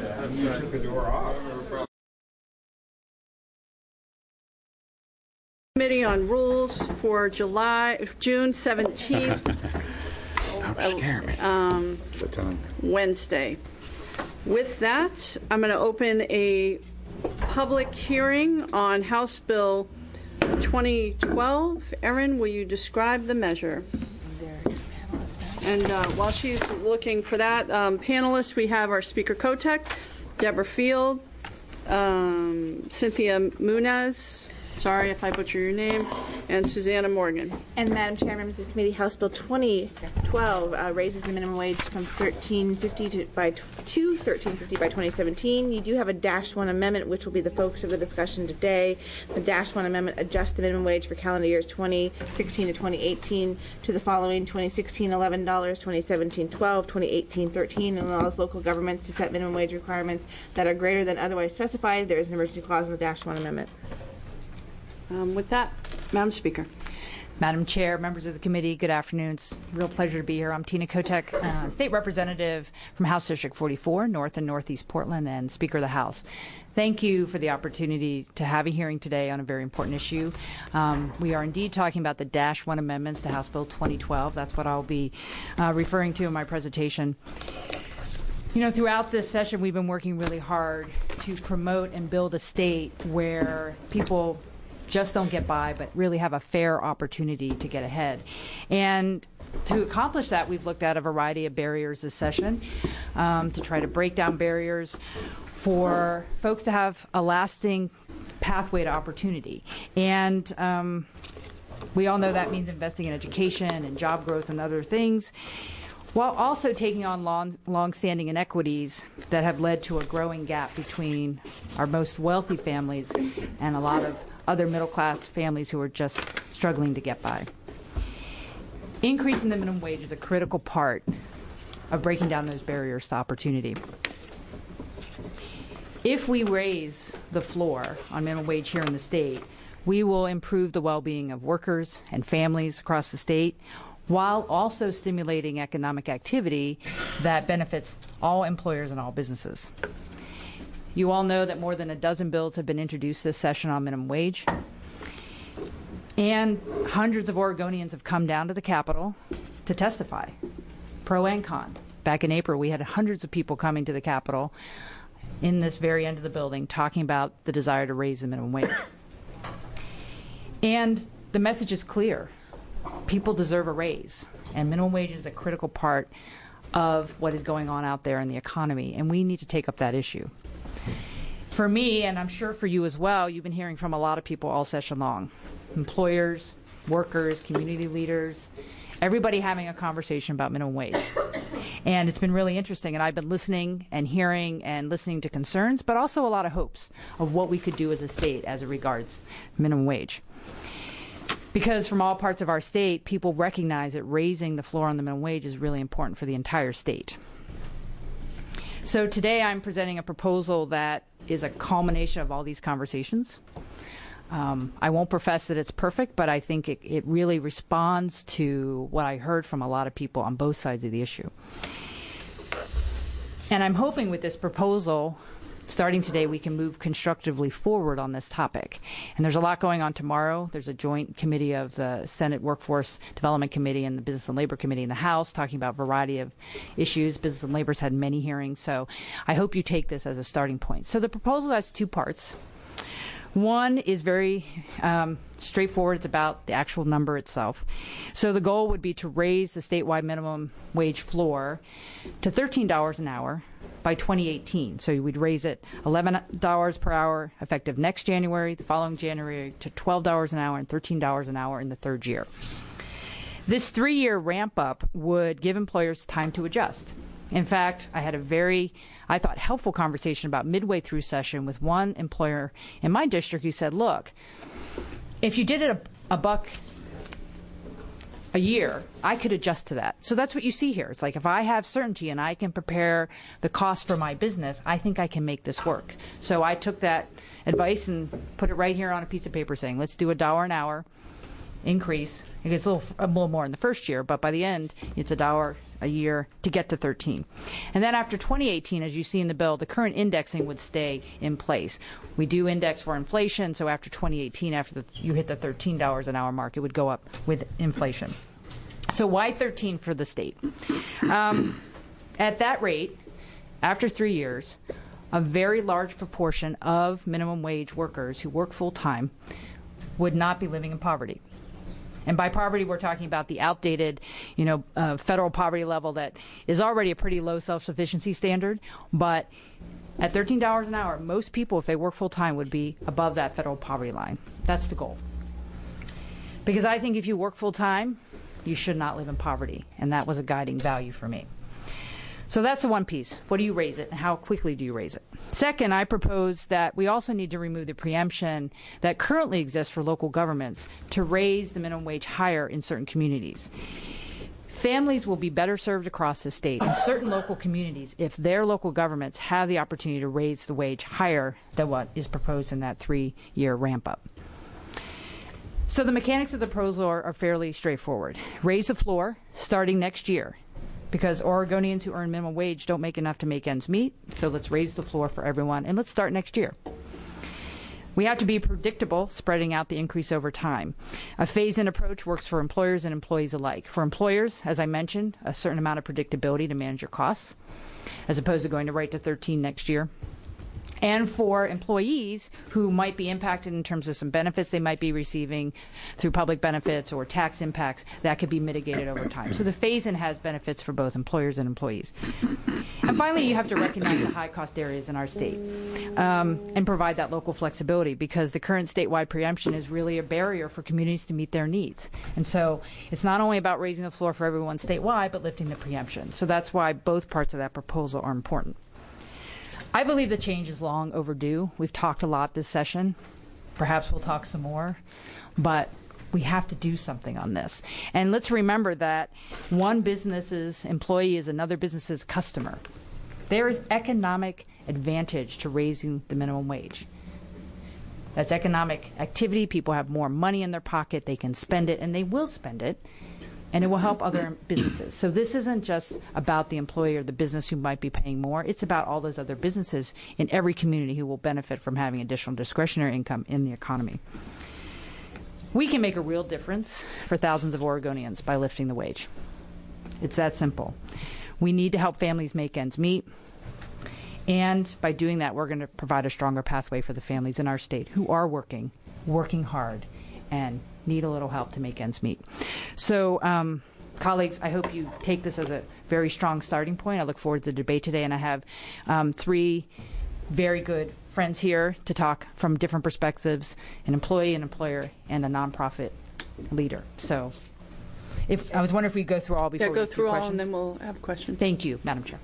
You took the door off. Committee on Rules for June 17th, Wednesday. With that, I'm going to open a public hearing on House Bill 2012. Erin, will you describe the measure? And while she's looking for that, panelists, we have our Speaker Kotek, Deborah Field, Cynthia Munez, sorry if I butcher your name, and Susanna Morgan. And Madam Chair, members of the committee, House Bill 2012 raises the minimum wage from $13.50 to $13.50 by 2017. You do have a -1 amendment, which will be the focus of the discussion today. The -1 amendment adjusts the minimum wage for calendar years 2016 to 2018 to the following: 2016 $11, 2017 $12, 2018 $13, and allows local governments to set minimum wage requirements that are greater than otherwise specified. There is an emergency clause in the -1 amendment. With that, Madam Speaker. Madam Chair, members of the committee, good afternoon. It's a real pleasure to be here. I'm Tina Kotek, State Representative from House District 44, North and Northeast Portland, and Speaker of the House. Thank you for the opportunity to have a hearing today on a very important issue. We are indeed talking about the -1 amendments to House Bill 2012. That's what I'll be referring to in my presentation. You know, throughout this session, we've been working really hard to promote and build a state where people just don't get by, but really have a fair opportunity to get ahead. And to accomplish that, we've looked at a variety of barriers this session to try to break down barriers for folks to have a lasting pathway to opportunity. And we all know that means investing in education and job growth and other things, while also taking on long-standing inequities that have led to a growing gap between our most wealthy families and a lot of other middle-class families who are just struggling to get by. Increasing the minimum wage is a critical part of breaking down those barriers to opportunity. If we raise the floor on minimum wage here in the state, we will improve the well-being of workers and families across the state, while also stimulating economic activity that benefits all employers and all businesses. You all know that more than a dozen bills have been introduced this session on minimum wage, and hundreds of Oregonians have come down to the Capitol to testify, pro and con. Back in April, we had hundreds of people coming to the Capitol in this very end of the building talking about the desire to raise the minimum wage. And the message is clear. People deserve a raise, and minimum wage is a critical part of what is going on out there in the economy, and we need to take up that issue. For me, and I'm sure for you as well, you've been hearing from a lot of people all session long. Employers, workers, community leaders, everybody having a conversation about minimum wage. And it's been really interesting, and I've been listening and hearing and listening to concerns, but also a lot of hopes of what we could do as a state as it regards minimum wage. Because from all parts of our state, people recognize that raising the floor on the minimum wage is really important for the entire state. So today I'm presenting a proposal that is a culmination of all these conversations. I won't profess that it's perfect, but I think it really responds to what I heard from a lot of people on both sides of the issue. And I'm hoping with this proposal, starting today, we can move constructively forward on this topic. And there's a lot going on tomorrow. There's a joint committee of the Senate Workforce Development Committee and the Business and Labor Committee in the House talking about a variety of issues. Business and Labor's had many hearings, so I hope you take this as a starting point. So the proposal has two parts. One is very straightforward. It's about the actual number itself. So the goal would be to raise the statewide minimum wage floor to $13 an hour by 2018. So we'd raise it $11 per hour effective next January, the following January to $12 an hour and $13 an hour in the third year. This 3-year ramp up would give employers time to adjust. In fact, I had a very, I thought, helpful conversation about midway through session with one employer in my district who said, look, if you did it a buck a year, I could adjust to that. So that's what you see here. It's like if I have certainty and I can prepare the cost for my business, I think I can make this work. So I took that advice and put it right here on a piece of paper saying, let's do $1 an hour increase. It gets a little more in the first year, but by the end, it's $1 a year to get to 13. And then after 2018, as you see in the bill, the current indexing would stay in place. We do index for inflation, so after 2018, after you hit the $13 an hour mark, it would go up with inflation. So why 13 for the state? At that rate, after 3 years, a very large proportion of minimum wage workers who work full-time would not be living in poverty. And by poverty, we're talking about the outdated, federal poverty level that is already a pretty low self-sufficiency standard. But at $13 an hour, most people, if they work full-time, would be above that federal poverty line. That's the goal. Because I think if you work full-time, you should not live in poverty. And that was a guiding value for me. So that's the one piece. What do you raise it, and how quickly do you raise it? Second, I propose that we also need to remove the preemption that currently exists for local governments to raise the minimum wage higher in certain communities. Families will be better served across the state in certain local communities if their local governments have the opportunity to raise the wage higher than what is proposed in that 3-year ramp-up. So the mechanics of the proposal are fairly straightforward. Raise the floor starting next year, because Oregonians who earn minimum wage don't make enough to make ends meet, so let's raise the floor for everyone, and let's start next year. We have to be predictable, spreading out the increase over time. A phase-in approach works for employers and employees alike. For employers, as I mentioned, a certain amount of predictability to manage your costs, as opposed to going to right to 13 next year. And for employees who might be impacted in terms of some benefits they might be receiving through public benefits or tax impacts, that could be mitigated over time. So the phase-in has benefits for both employers and employees. And finally, you have to recognize the high-cost areas in our state and provide that local flexibility, because the current statewide preemption is really a barrier for communities to meet their needs. And so it's not only about raising the floor for everyone statewide, but lifting the preemption. So that's why both parts of that proposal are important. I believe the change is long overdue. We've talked a lot this session. Perhaps we'll talk some more. But we have to do something on this. And let's remember that one business's employee is another business's customer. There is economic advantage to raising the minimum wage. That's economic activity. People have more money in their pocket. They can spend it, and they will spend it. And it will help other businesses. So this isn't just about the employee or the business who might be paying more. It's about all those other businesses in every community who will benefit from having additional discretionary income in the economy. We can make a real difference for thousands of Oregonians by lifting the wage. It's that simple. We need to help families make ends meet. And by doing that, we're going to provide a stronger pathway for the families in our state who are working hard, and need a little help to make ends meet. So, colleagues, I hope you take this as a very strong starting point. I look forward to the debate today, and I have 3 very good friends here to talk from different perspectives: an employee, an employer, and a nonprofit leader. So, I was wondering if we go through all before we go get to through all, questions. and then we'll have questions. Thank you, Madam Chair.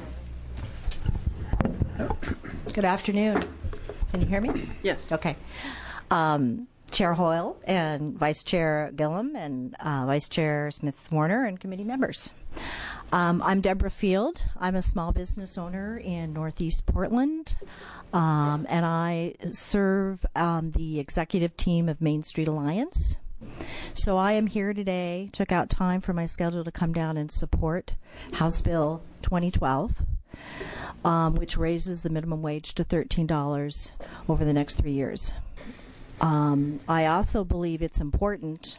Good afternoon. Can you hear me? Yes. Okay. Chair Hoyle and Vice Chair Gillum and Vice Chair Smith-Warner and committee members. I'm Deborah Field. I'm a small business owner in Northeast Portland, and I serve on the executive team of Main Street Alliance. So I am here today, took out time from my schedule to come down and support House Bill 2012, which raises the minimum wage to $13 over the next 3 years. I also believe it's important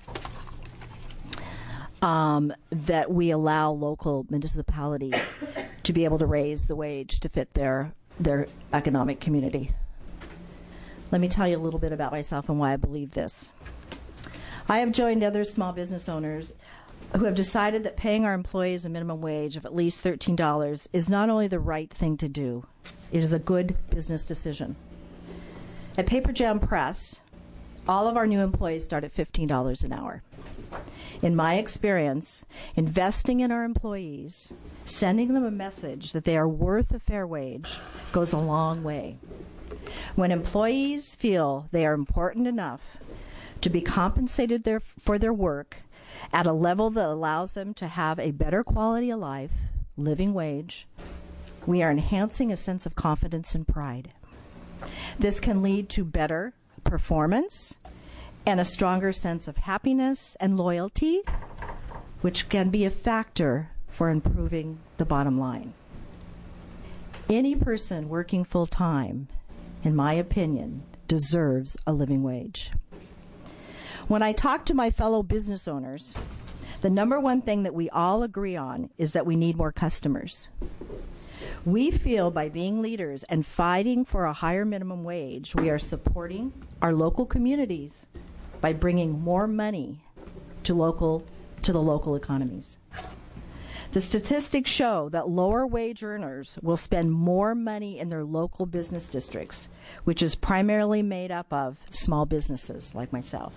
that we allow local municipalities to be able to raise the wage to fit their economic community. Let me tell you a little bit about myself and why I believe this. I have joined other small business owners who have decided that paying our employees a minimum wage of at least $13 is not only the right thing to do, it is a good business decision. At Paper Jam Press, all of our new employees start at $15 an hour. In my experience, investing in our employees, sending them a message that they are worth a fair wage, goes a long way. When employees feel they are important enough to be compensated for their work at a level that allows them to have a better quality of life, living wage, we are enhancing a sense of confidence and pride. This can lead to better performance and a stronger sense of happiness and loyalty, which can be a factor for improving the bottom line. Any person working full-time, in my opinion, deserves a living wage. When I talk to my fellow business owners, the number one thing that we all agree on is that we need more customers. We feel by being leaders and fighting for a higher minimum wage, we are supporting our local communities by bringing more money to the local economies. The statistics show that lower wage earners will spend more money in their local business districts, which is primarily made up of small businesses like myself.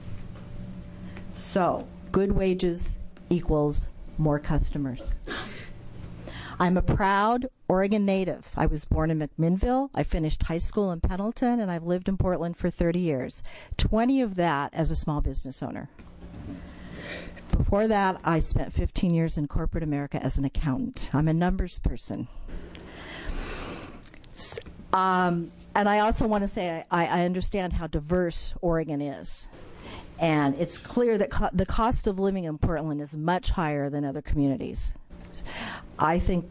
So, good wages equals more customers. I'm a proud Oregon native. I was born in McMinnville. I finished high school in Pendleton, and I've lived in Portland for 30 years, 20 of that as a small business owner. Before that, I spent 15 years in corporate America as an accountant. I'm a numbers person. And I also want to say I understand how diverse Oregon is. And it's clear that the cost of living in Portland is much higher than other communities. I think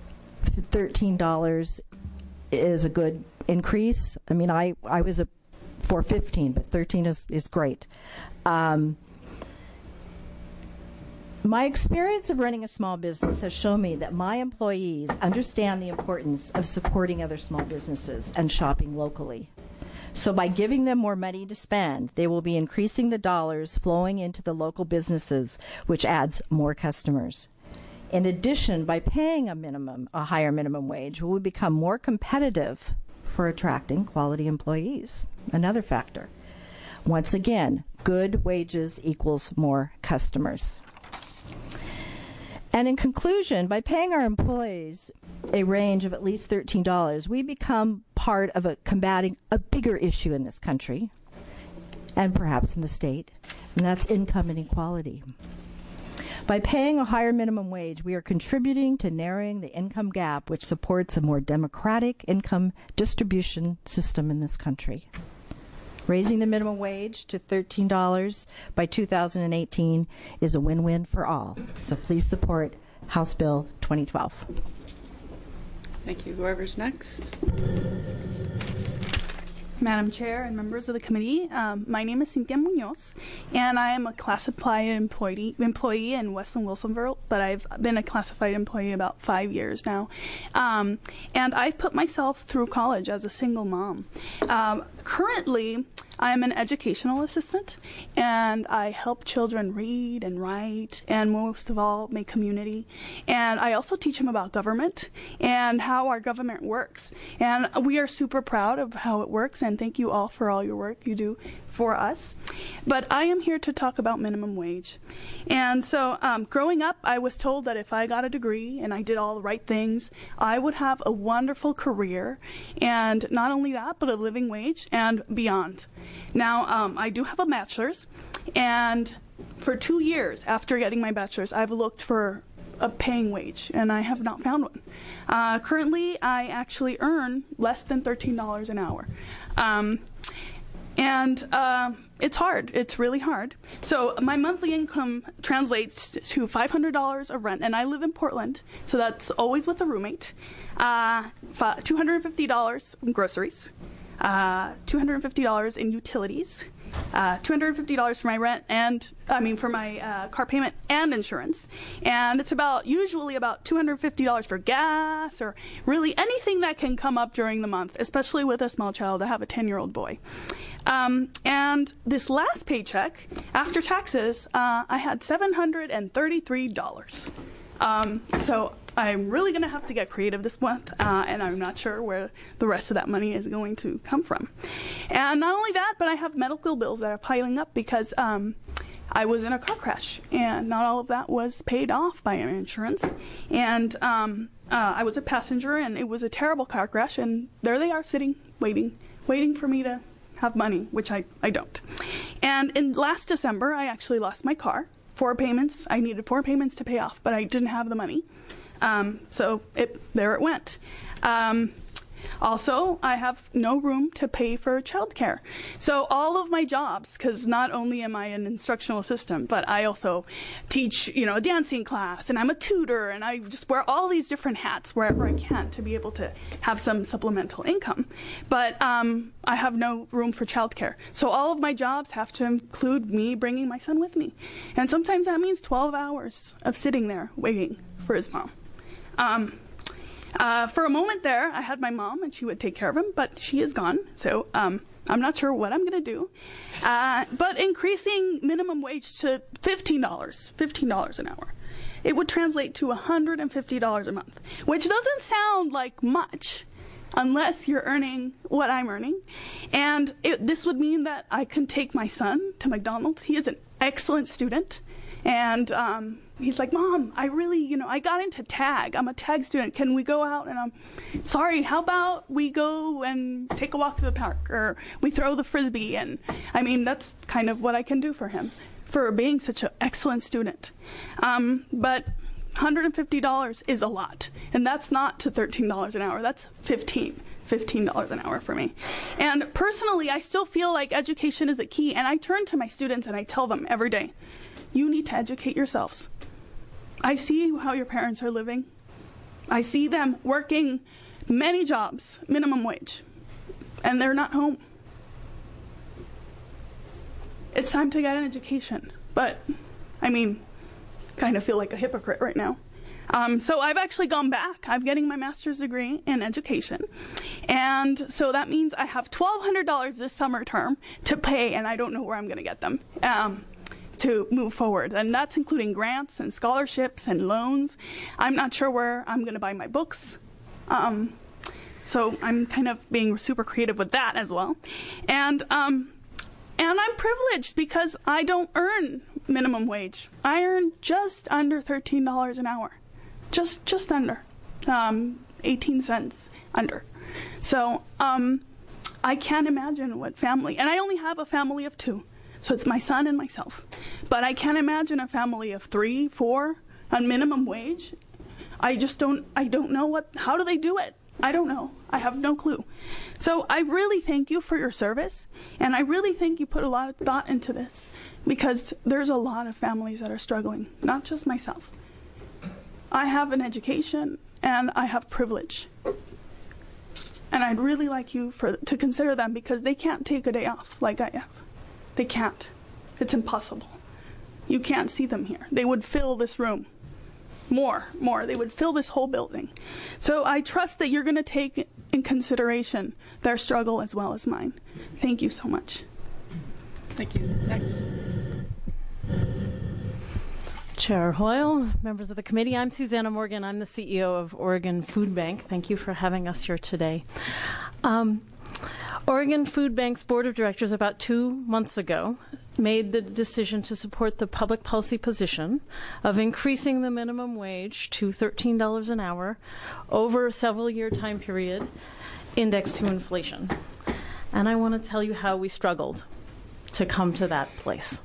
$13 is a good increase. I mean, I was for 15, but 13 is great. My experience of running a small business has shown me that my employees understand the importance of supporting other small businesses and shopping locally. So by giving them more money to spend, they will be increasing the dollars flowing into the local businesses, which adds more customers. In addition, by paying a higher minimum wage, we will become more competitive for attracting quality employees. Another factor. Once again, good wages equals more customers. And in conclusion, by paying our employees a range of at least $13, we become part of combating a bigger issue in this country, and perhaps in the state, and that's income inequality. By paying a higher minimum wage, we are contributing to narrowing the income gap, which supports a more democratic income distribution system in this country. Raising the minimum wage to $13 by 2018 is a win-win for all. So please support House Bill 2012. Thank you. Whoever's next. Madam Chair and members of the committee, my name is Cynthia Munoz, and I am a classified employee in Westland Wilsonville, but I've been a classified employee about 5 years now. And I've put myself through college as a single mom. Currently, I'm an educational assistant, and I help children read and write, and most of all, make community. And I also teach them about government and how our government works. And we are super proud of how it works, and thank you all for all your work you do for us. But I am here to talk about minimum wage. And so growing up, I was told that if I got a degree and I did all the right things, I would have a wonderful career, and not only that, but a living wage and beyond. Now, I do have a bachelor's, and for 2 years after getting my bachelor's, I've looked for a paying wage, and I have not found one. Currently, I actually earn less than $13 an hour. It's hard. It's really hard. So my monthly income translates to $500 of rent, and I live in Portland, so that's always with a roommate. $250 in groceries, $250 in utilities, $250 for my rent for my car payment and insurance. And it's usually about $250 for gas, or really anything that can come up during the month, especially with a small child. I have a 10-year-old boy. And this last paycheck, after taxes, I had $733. So I'm really going to have to get creative this month, and I'm not sure where the rest of that money is going to come from. And not only that, but I have medical bills that are piling up because I was in a car crash, and not all of that was paid off by my insurance. And I was a passenger, and it was a terrible car crash, and there they are sitting, waiting for me to have money, which I don't. And in last December, I actually lost my car. 4 payments. I needed 4 payments to pay off, but I didn't have the money. So there it went. Also, I have no room to pay for childcare. So all of my jobs, because not only am I an instructional assistant, but I also teach, a dancing class, and I'm a tutor, and I just wear all these different hats wherever I can to be able to have some supplemental income. But I have no room for childcare. So all of my jobs have to include me bringing my son with me. And sometimes that means 12 hours of sitting there waiting for his mom. For a moment there, I had my mom, and she would take care of him, but she is gone. So I'm not sure what I'm going to do. But increasing minimum wage to $15 an hour, it would translate to $150 a month, which doesn't sound like much unless you're earning what I'm earning. And this would mean that I can take my son to McDonald's. He is an excellent student. And he's like, Mom, I really, I got into tag. I'm a tag student. Can we go out? And I'm sorry, how about we go and take a walk to the park, or we throw the Frisbee? And I mean, that's kind of what I can do for him for being such an excellent student. But $150 is a lot. And that's not to $13 an hour. That's $15 an hour for me. And personally, I still feel like education is a key. And I turn to my students and I tell them every day, you need to educate yourselves. I see how your parents are living. I see them working many jobs, minimum wage, and they're not home. It's time to get an education. But, kind of feel like a hypocrite right now. So I've actually gone back. I'm getting my master's degree in education. And so that means I have $1,200 this summer term to pay, and I don't know where I'm going to get them to move forward. And that's including grants and scholarships and loans. I'm not sure where I'm going to buy my books. So I'm kind of being super creative with that as well. And I'm privileged because I don't earn minimum wage. I earn just under $13 an hour. Just under. 18 cents under. So I can't imagine what family, and I only have a family of 2. So it's my son and myself. But I can't imagine a family of 3, 4 on minimum wage. I don't know how do they do it? I don't know. I have no clue. So I really thank you for your service, and I really think you put a lot of thought into this, because there's a lot of families that are struggling, not just myself. I have an education, and I have privilege. And I'd really like you to consider them, because they can't take a day off like I have. They can't. It's impossible. You can't see them here. They would fill this room. More. They would fill this whole building. So I trust that you're going to take in consideration their struggle as well as mine. Thank you so much. Thank you. Next. Chair Hoyle, members of the committee, I'm Susanna Morgan. I'm the CEO of Oregon Food Bank. Thank you for having us here today. Oregon Food Bank's board of directors about 2 months ago made the decision to support the public policy position of increasing the minimum wage to $13 an hour over a several-year time period indexed to inflation. And I want to tell you how we struggled to come to that place.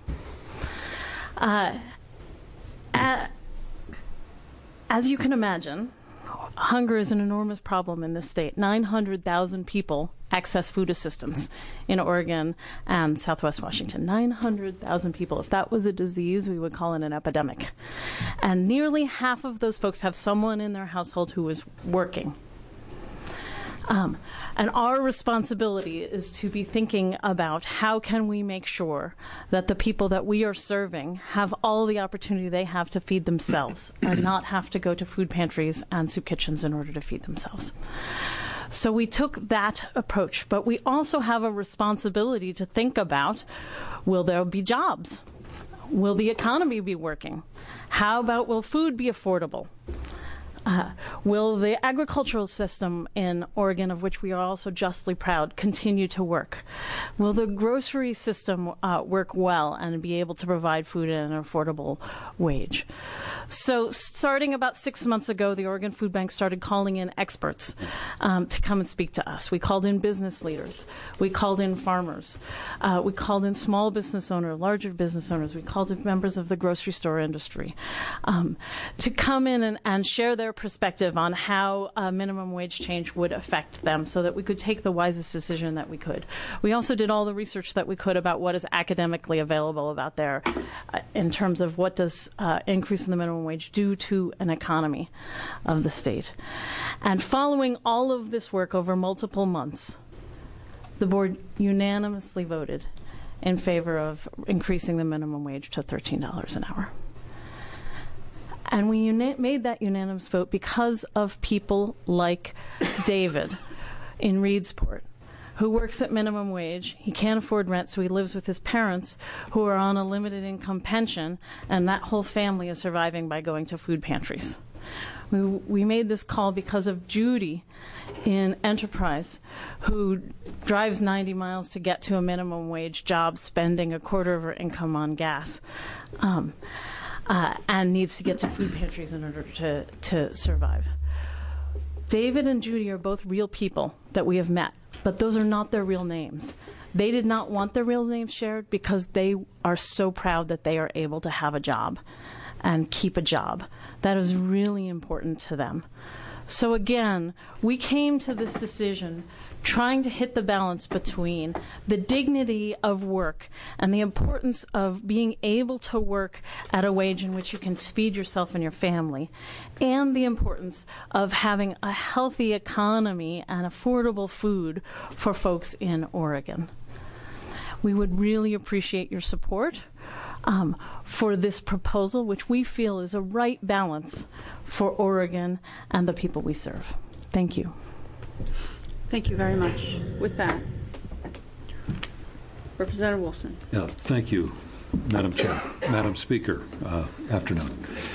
As you can imagine, hunger is an enormous problem in this state. 900,000 people access food assistance in Oregon and Southwest Washington. 900,000 people. If that was a disease, we would call it an epidemic. And nearly half of those folks have someone in their household who is working. And our responsibility is to be thinking about how can we make sure that the people that we are serving have all the opportunity they have to feed themselves and not have to go to food pantries and soup kitchens in order to feed themselves. So we took that approach, but we also have a responsibility to think about, will there be jobs? Will the economy be working? How about will food be affordable? Will the agricultural system in Oregon, of which we are also justly proud, continue to work? Will the grocery system work well and be able to provide food at an affordable wage? So starting about 6 months ago, the Oregon Food Bank started calling in experts to come and speak to us. We called in business leaders. We called in farmers. We called in small business owners, larger business owners. We called in members of the grocery store industry to come in and share their perspective on how minimum wage change would affect them so that we could take the wisest decision that we could. We also did all the research that we could about what is academically available about there in terms of what does increase in the minimum wage do to an economy of the state. And following all of this work over multiple months, the board unanimously voted in favor of increasing the minimum wage to $13 an hour. And we made that unanimous vote because of people like David in Reedsport, who works at minimum wage. He can't afford rent, so he lives with his parents, who are on a limited income pension, and that whole family is surviving by going to food pantries. We made this call because of Judy in Enterprise, who drives 90 miles to get to a minimum wage job, spending a quarter of her income on gas, and needs to get to food pantries in order to survive. David and Judy are both real people that we have met, but those are not their real names. They did not want their real names shared because they are so proud that they are able to have a job and keep a job. That is really important to them. So again, we came to this decision trying to hit the balance between the dignity of work and the importance of being able to work at a wage in which you can feed yourself and your family, and the importance of having a healthy economy and affordable food for folks in Oregon. We would really appreciate your support for this proposal, which we feel is a right balance for Oregon and the people we serve. Thank you. Thank you very much. With that, Representative Wilson. Yeah, thank you, Madam Chair, Madam Speaker. Afternoon.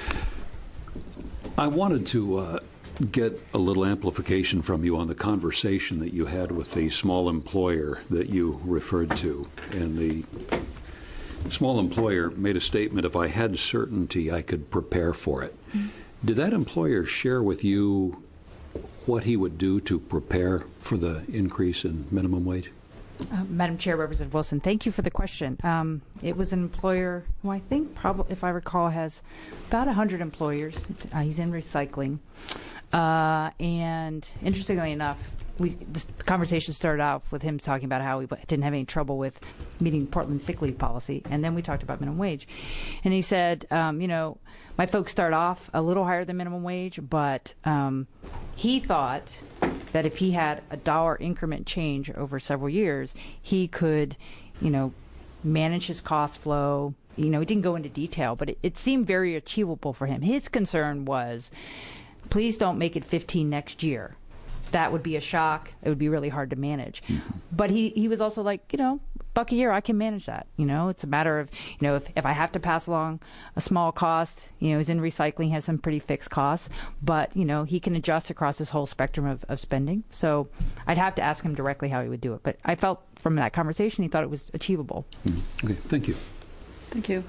I wanted to get a little amplification from you on the conversation that you had with the small employer that you referred to. And the small employer made a statement, if I had certainty, I could prepare for it. Mm-hmm. Did that employer share with you what he would do to prepare for the increase in minimum wage? Madam Chair, Representative Wilson, thank you for the question. It was an employer who I think, probably, if I recall, has about 100 employers. He's in recycling. And interestingly enough, the conversation started off with him talking about how he didn't have any trouble with meeting Portland's sick leave policy, and then we talked about minimum wage. And he said, my folks start off a little higher than minimum wage, but he thought that if he had a dollar increment change over several years, he could, manage his cost flow. He didn't go into detail, but it seemed very achievable for him. His concern was, please don't make it 15 next year. That would be a shock. It would be really hard to manage. Mm-hmm. But he was also like, $1 a year, I can manage that. It's a matter of, if I have to pass along a small cost, he's in recycling, has some pretty fixed costs, but, he can adjust across this whole spectrum of spending. So I'd have to ask him directly how he would do it. But I felt from that conversation, he thought it was achievable. Mm-hmm. Okay, thank you. Thank you.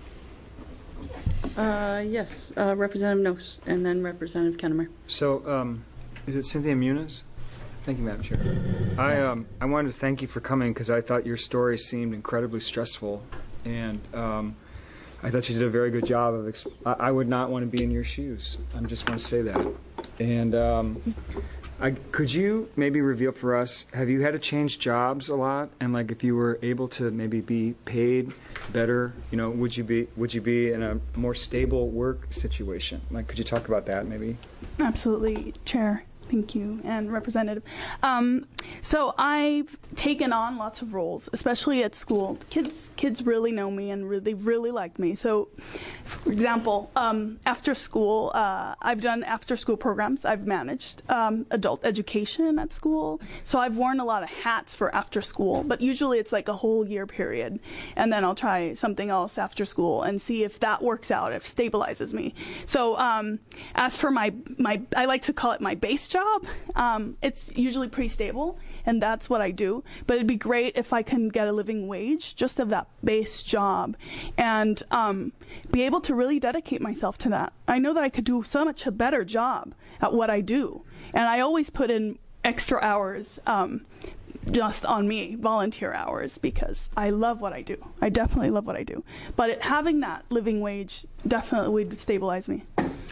Yes, Representative Nose, and then Representative Kennemer. So, is it Cynthia Muniz? Thank you, Madam Chair. I wanted to thank you for coming because I thought your story seemed incredibly stressful, and I thought you did a very good job of. I would not want to be in your shoes. I just want to say that. And could you maybe reveal for us? Have you had to change jobs a lot? And if you were able to maybe be paid better, would you be in a more stable work situation? Could you talk about that maybe? Absolutely, Chair. Thank you, and Representative. So I've taken on lots of roles, especially at school. Kids really know me and really like me. So, for example, after school, I've done after-school programs. I've managed adult education at school. So I've worn a lot of hats for after school, but usually it's like a whole year period. And then I'll try something else after school and see if that works out, if it stabilizes me. So as for my I like to call it my base job, it's usually pretty stable, and that's what I do. But it'd be great if I can get a living wage just of that base job and be able to really dedicate myself to that. I know that I could do so much a better job at what I do, and I always put in extra hours just on me, volunteer hours, because I love what I do. I definitely love what I do. But having that living wage definitely would stabilize me.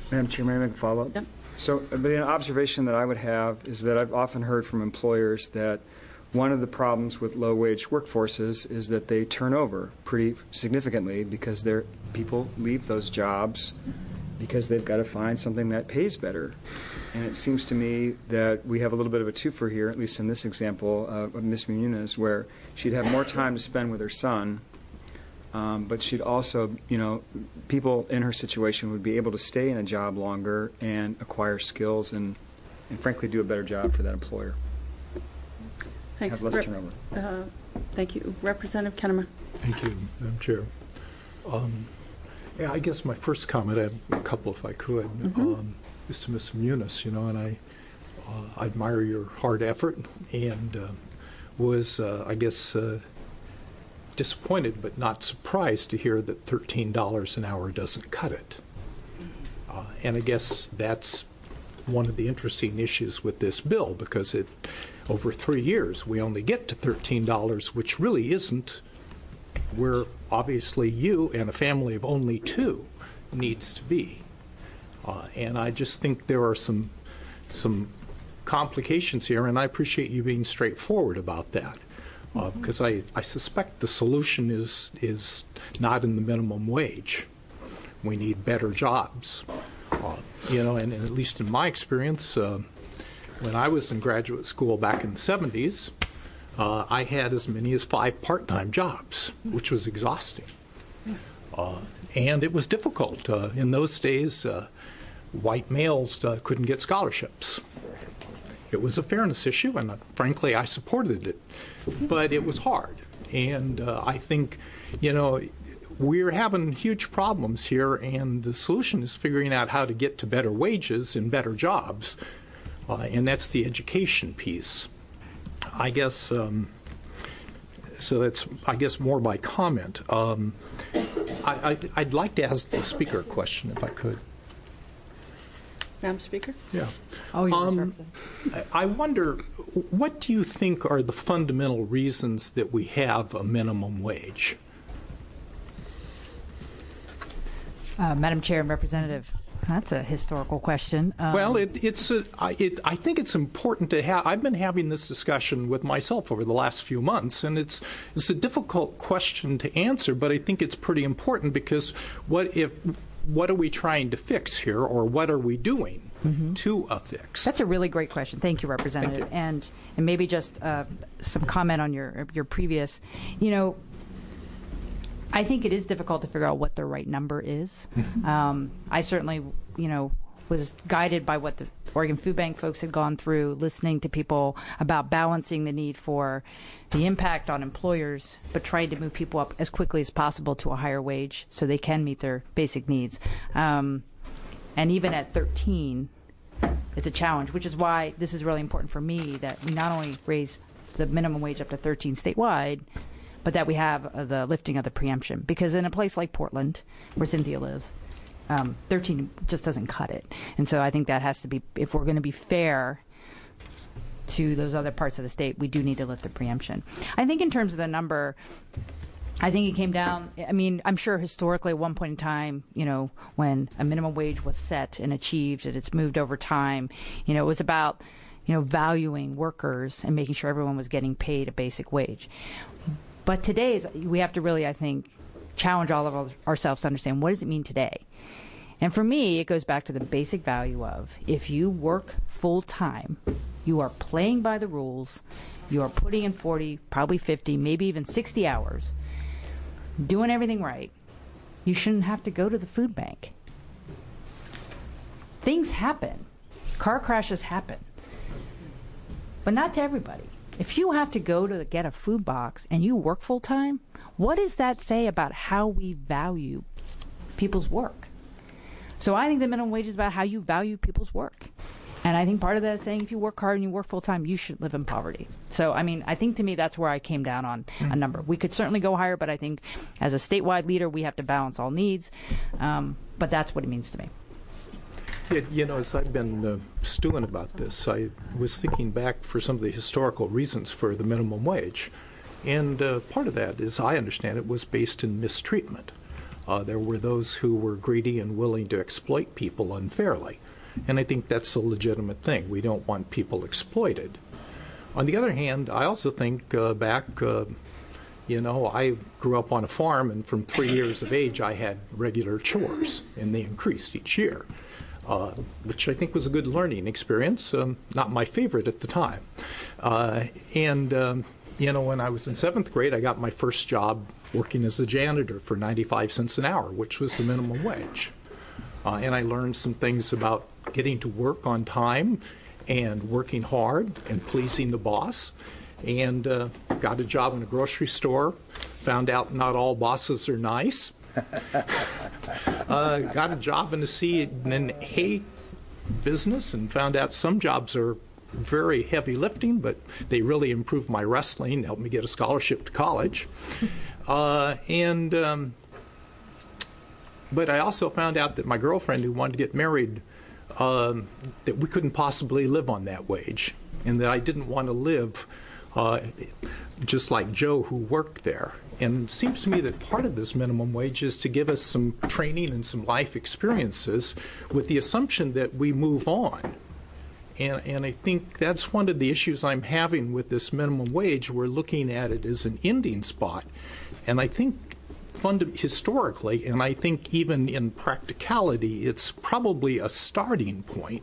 Madam Chair, may I make a follow-up? Yep. So, but an observation that I would have is that I've often heard from employers that one of the problems with low-wage workforces is that they turn over pretty significantly because people leave those jobs because they've got to find something that pays better. And it seems to me that we have a little bit of a twofer here, at least in this example of Ms. Munoz, where she'd have more time to spend with her son, but she'd also, people in her situation would be able to stay in a job longer and acquire skills and frankly, do a better job for that employer. Thanks. Have less turnover. Thank you. Representative Kennemer. Thank you, Madam Chair. I guess my first comment, I have a couple if I could, is to Ms. Munoz, and I admire your hard effort and was, disappointed but not surprised to hear that $13 an hour doesn't cut it. And I guess that's one of the interesting issues with this bill, because over 3 years we only get to $13, which really isn't where obviously you and a family of only 2 needs to be. And I just think there are some complications here, and I appreciate you being straightforward about that. Because I suspect the solution is not in the minimum wage. We need better jobs. And at least in my experience, when I was in graduate school back in the 70s, I had as many as 5 part-time jobs, which was exhausting. And it was difficult. In those days, white males couldn't get scholarships. It was a fairness issue, and frankly, I supported it. But it was hard. And I think, we're having huge problems here, and the solution is figuring out how to get to better wages and better jobs. And that's the education piece. I guess, so that's, more by comment. I'd like to ask the speaker a question, if I could. Madam Speaker? Yeah. Oh, yeah. I wonder, what do you think are the fundamental reasons that we have a minimum wage? Madam Chair and Representative, that's a historical question. Well, I think it's important to have. I've been having this discussion with myself over the last few months, and it's a difficult question to answer, but I think it's pretty important, because what are we trying to fix here, or what are we doing to a fix? That's a really great question. Thank you, Representative. Thank you. And maybe just some comment on your previous. I think it is difficult to figure out what the right number is. I certainly, was guided by what the Oregon Food Bank folks had gone through, listening to people about balancing the need for the impact on employers, but trying to move people up as quickly as possible to a higher wage so they can meet their basic needs. And even at 13, it's a challenge, which is why this is really important for me, that we not only raise the minimum wage up to 13 statewide, but that we have the lifting of the preemption. Because in a place like Portland, where Cynthia lives, 13 just doesn't cut it. And so I think that has to be, if we're going to be fair to those other parts of the state, we do need to lift the preemption. I think in terms of the number, I think it came down, I'm sure historically at one point in time, when a minimum wage was set and achieved and it's moved over time, it was about, valuing workers and making sure everyone was getting paid a basic wage. But today, we have to really, I think, challenge all of ourselves to understand, what does it mean today? And for me, it goes back to the basic value of, if you work full-time, you are playing by the rules, you are putting in 40, probably 50, maybe even 60 hours, doing everything right, you shouldn't have to go to the food bank. Things happen. Car crashes happen. But not to everybody. If you have to go to get a food box and you work full-time, what does that say about how we value people's work? So I think the minimum wage is about how you value people's work. And I think part of that is saying, if you work hard and you work full-time, you shouldn't live in poverty. So, I think to me that's where I came down on a number. We could certainly go higher, but I think as a statewide leader, we have to balance all needs. But that's what it means to me. As I've been stewing about this, I was thinking back for some of the historical reasons for the minimum wage. And part of that, as I understand it, was based in mistreatment. There were those who were greedy and willing to exploit people unfairly. And I think that's a legitimate thing. We don't want people exploited. On the other hand, I also think back, I grew up on a farm, and from 3 years of age, I had regular chores, and they increased each year, which I think was a good learning experience, not my favorite at the time. When I was in 7th grade, I got my first job working as a janitor for 95 cents an hour, which was the minimum wage. And I learned some things about getting to work on time and working hard and pleasing the boss. And got a job in a grocery store, found out not all bosses are nice. Got a job in the seed and hay business and found out some jobs are very heavy lifting, but they really improved my wrestling, helped me get a scholarship to college. But I also found out that my girlfriend, who wanted to get married, that we couldn't possibly live on that wage, and that I didn't want to live just like Joe, who worked there. And it seems to me that part of this minimum wage is to give us some training and some life experiences with the assumption that we move on. And I think that's one of the issues I'm having with this minimum wage. We're looking at it as an ending spot. And I think historically, and I think even in practicality, it's probably a starting point.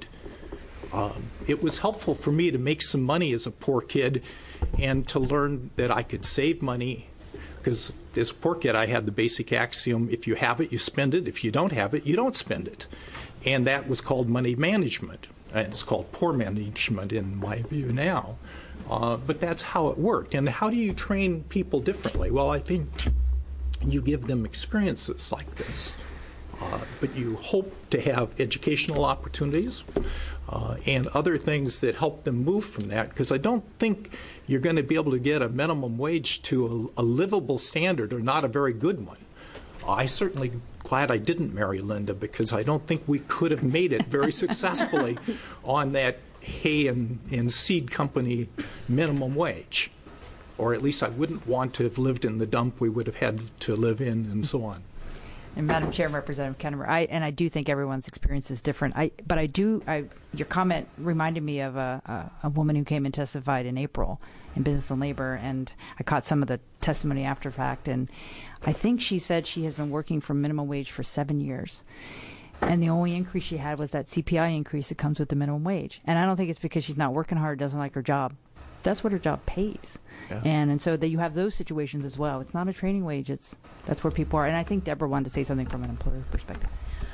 It was helpful for me to make some money as a poor kid and to learn that I could save money, because as a poor kid I had the basic axiom, if you have it, you spend it. If you don't have it, you don't spend it. And that was called money management. And it's called poor management in my view now. But that's how it worked. And how do you train people differently? Well, I think you give them experiences like this. But you hope to have educational opportunities and other things that help them move from that, because I don't think you're going to be able to get a minimum wage to a livable standard, or not a very good one. I certainly glad I didn't marry Linda, because I don't think we could have made it very successfully on that hay and seed company minimum wage. Or at least I wouldn't want to have lived in the dump we would have had to live in, and so on. And Madam Chair and Representative Kennemer, I do think everyone's experience is different. Your comment reminded me of a woman who came and testified in April in Business and Labor, and I caught some of the testimony after fact, and I think she said she has been working for minimum wage for 7 years. And the only increase she had was that CPI increase that comes with the minimum wage. And I don't think it's because she's not working hard, doesn't like her job. That's what her job pays. Yeah. And so that you have those situations as well. It's not a training wage. That's where people are. And I think Deborah wanted to say something from an employer perspective.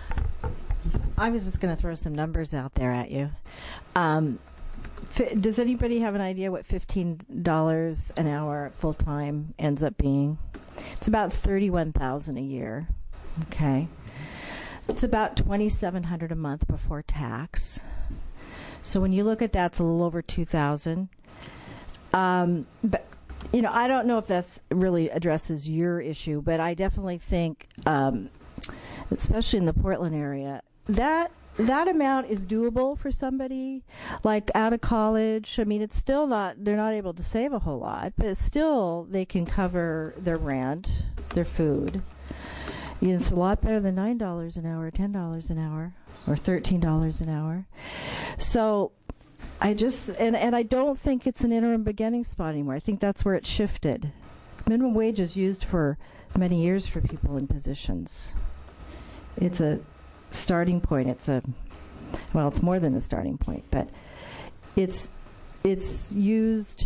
I was just going to throw some numbers out there at you. Does anybody have an idea what $15 an hour full-time ends up being? It's about $31,000 a year. Okay. It's about $2,700 a month before tax. So when you look at that, it's a little over $2,000. But I don't know if that's really addresses your issue, but I definitely think, especially in the Portland area, that amount is doable for somebody like out of college. I mean, it's still they're not able to save a whole lot, but still they can cover their rent, their food. It's a lot better than $9 an hour, $10 an hour, or $13 an hour. So I just, and I don't think it's an interim beginning spot anymore. I think that's where it shifted. Minimum wage is used for many years for people in positions. It's a starting point. It's more than a starting point, but it's used.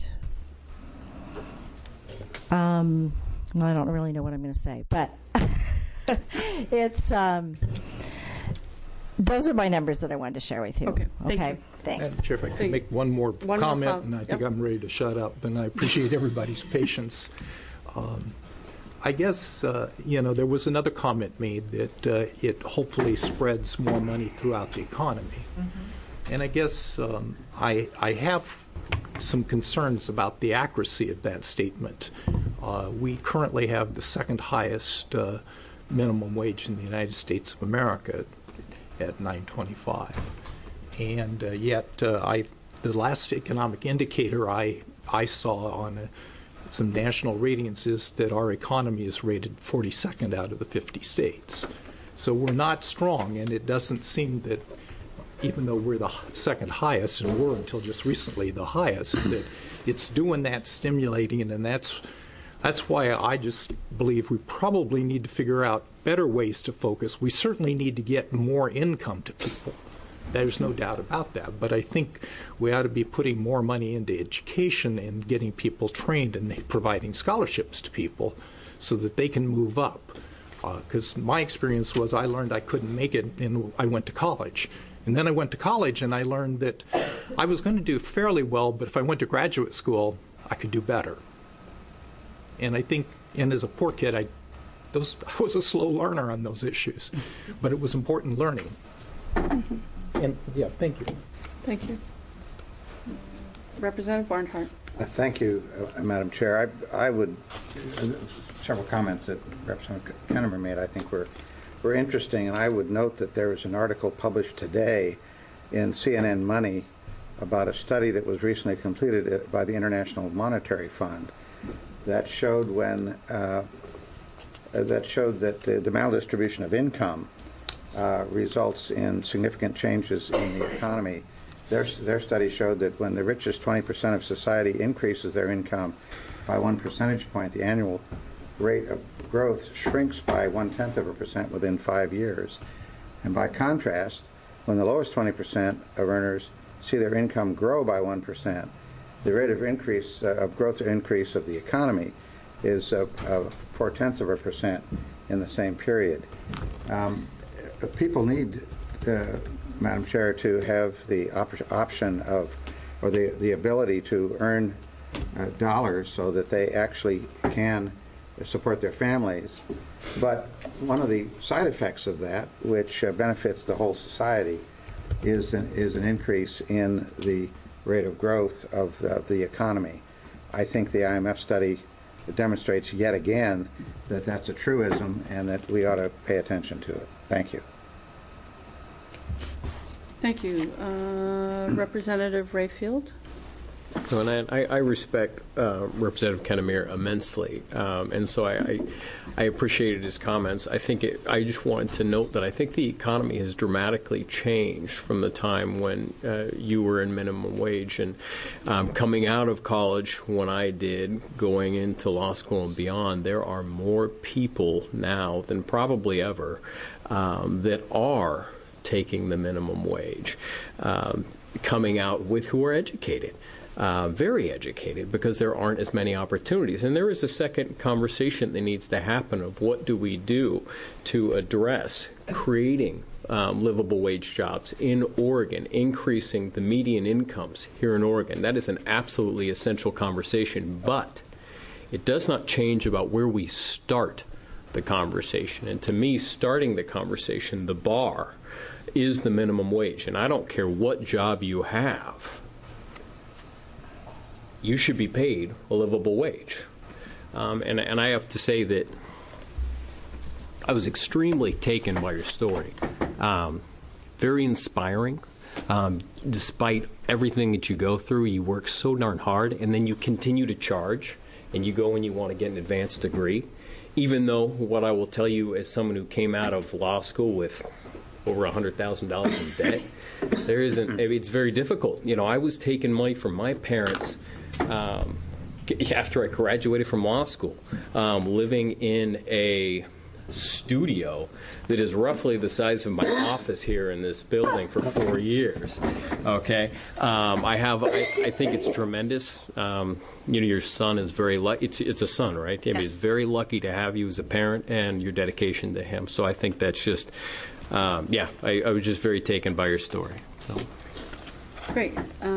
I don't really know what I'm going to say, but it's. Those are my numbers that I wanted to share with you. Okay. Thank you. Thanks. Madam Chair, if I can make one more comment, and I think I'm ready to shut up, and I appreciate everybody's patience. I guess, there was another comment made that it hopefully spreads more money throughout the economy. Mm-hmm. And I guess I have some concerns about the accuracy of that statement. We currently have the second highest minimum wage in the United States of America at $9.25. And yet the last economic indicator I saw on some national ratings is that our economy is rated 42nd out of the 50 states. So we're not strong, and it doesn't seem that, even though we're the second highest, and were until just recently the highest, that it's doing that, stimulating, and that's why I just believe we probably need to figure out better ways to focus. We certainly need to get more income to people. There's no doubt about that. But I think we ought to be putting more money into education and getting people trained and providing scholarships to people so that they can move up. Because my experience was I learned I couldn't make it, and I went to college. And then I went to college, and I learned that I was going to do fairly well, but if I went to graduate school, I could do better. And I think, and as a poor kid, I was a slow learner on those issues. But it was important learning. And yeah, thank you. Thank you. Representative Barnhart. Thank you, Madam Chair. I would, several comments that Representative Kennemer made, I think were interesting, and I would note that there was an article published today in CNN Money about a study that was recently completed by the International Monetary Fund that showed that the maldistribution of income results in significant changes in the economy. Their study showed that when the richest 20% of society increases their income by 1 percentage point, the annual rate of growth shrinks by 0.1% within 5 years. And by contrast, when the lowest 20% of earners see their income grow by 1%, the rate of increase of growth or increase of the economy is 0.4% in the same period. People need, Madam Chair, to have the option of, or the ability to earn dollars so that they actually can support their families. But one of the side effects of that, which benefits the whole society, is an increase in the rate of growth of the economy. I think the IMF study demonstrates yet again that that's a truism and that we ought to pay attention to it. Thank you. Thank you. Representative Rayfield. So, and I respect Representative Kennemer immensely, and so I appreciated his comments. I just wanted to note that I think the economy has dramatically changed from the time when you were in minimum wage, and coming out of college when I did, going into law school and beyond, there are more people now than probably ever that are taking the minimum wage, coming out with who are educated. Very educated, because there aren't as many opportunities. And there is a second conversation that needs to happen of what do we do to address creating livable wage jobs in Oregon, increasing the median incomes here in Oregon. That is an absolutely essential conversation, but it does not change about where we start the conversation. And to me, starting the conversation, the bar, is the minimum wage. And I don't care what job you have, you should be paid a livable wage. And I have to say that I was extremely taken by your story. Very inspiring. Despite everything that you go through, you work so darn hard, and then you continue to charge, and you go and you want to get an advanced degree. Even though, what I will tell you as someone who came out of law school with over $100,000 in debt, there isn't, it's very difficult. You know, I was taking money from my parents after I graduated from law school, living in a studio that is roughly the size of my office here in this building for 4 years. Okay, I think it's tremendous. Your son is very lucky. It's a son, right? I mean, he's very lucky to have you as a parent and your dedication to him. So I think that's just, I was just very taken by your story. So great.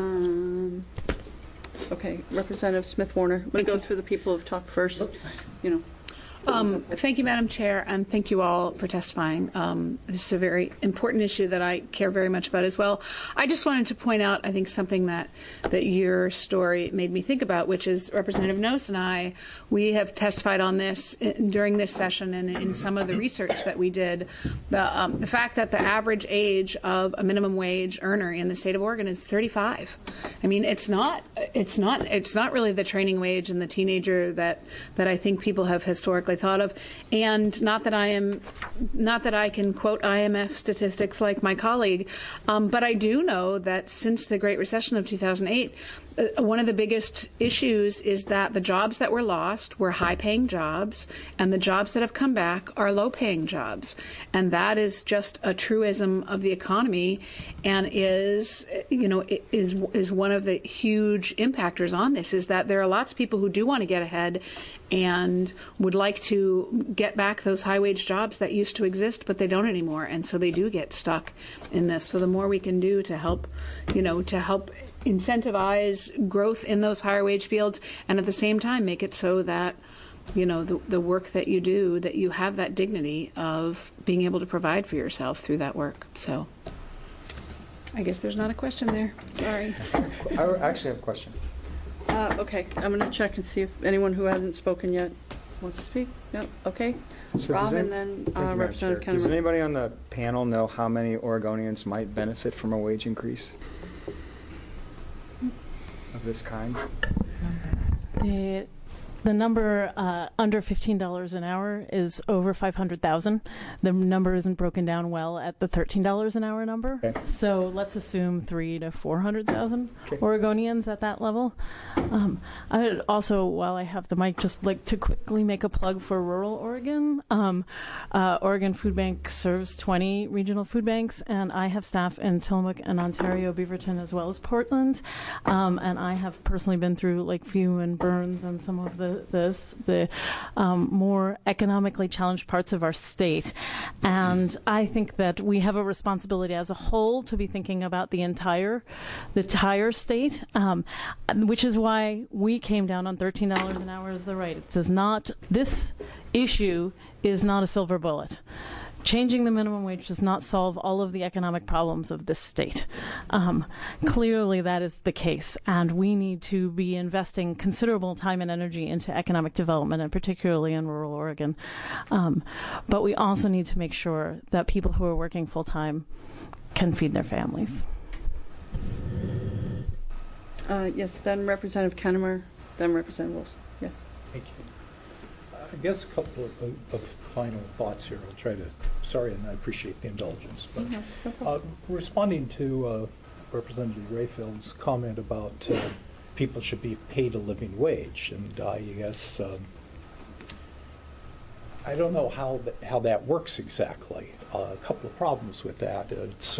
Okay, Representative Smith Warner. I'm going to go through the people who've talked first. Thank you, Madam Chair, and thank you all for testifying. This is a very important issue that I care very much about as well. I just wanted to point out, I think, something that your story made me think about, which is Representative Noss and I, we have testified on this during this session and in some of the research that we did. The fact that the average age of a minimum wage earner in the state of Oregon is 35. I mean, it's not really the training wage and the teenager that I think people have historically thought of. And not that I can quote IMF statistics like my colleague, but I do know that since the Great Recession of 2008, one of the biggest issues is that the jobs that were lost were high-paying jobs, and the jobs that have come back are low-paying jobs. And that is just a truism of the economy, and is one of the huge impactors on this, is that there are lots of people who do want to get ahead and would like to get back those high-wage jobs that used to exist, but they don't anymore, and so they do get stuck in this. So the more we can do to help incentivize growth in those higher wage fields, and at the same time make it so that the work that you do, that you have that dignity of being able to provide for yourself through that work. So I guess there's not a question there. Sorry. I actually have a question. Okay, I'm going to check and see if anyone who hasn't spoken yet wants to speak. No? Okay. So Rob, and then Representative Kennemer. Does anybody on the panel know how many Oregonians might benefit from a wage increase of this kind? The number under $15 an hour is over 500,000. The number isn't broken down well at the $13 an hour number. Okay. So let's assume 300,000 to 400,000 Oregonians at that level. I would also, while I have the mic, just like to quickly make a plug for rural Oregon. Oregon Food Bank serves 20 regional food banks, and I have staff in Tillamook and Ontario, Beaverton, as well as Portland. And I have personally been through Lakeview and Burns and some of the more economically challenged parts of our state. And I think that we have a responsibility as a whole to be thinking about the entire state, which is why we came down on $13 an hour as the right. It does not, this issue is not a silver bullet. Changing the minimum wage does not solve all of the economic problems of this state. Clearly, that is the case, and we need to be investing considerable time and energy into economic development, and particularly in rural Oregon. But we also need to make sure that people who are working full-time can feed their families. Yes, then Representative Kennemer, then Representative Wilson. Yes. Thank you. I guess a couple of final thoughts here. I'll try to, sorry, and I appreciate the indulgence. But responding to Representative Rayfield's comment about people should be paid a living wage, and I guess I don't know how that works exactly. A couple of problems with that. It's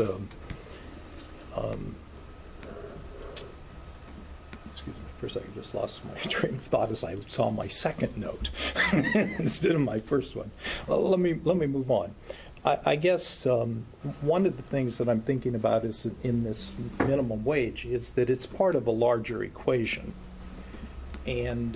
excuse me, for a second, just lost my train of thought as I saw my second note instead of my first one. Well, let me move on. I guess one of the things that I'm thinking about is in this minimum wage is that it's part of a larger equation. And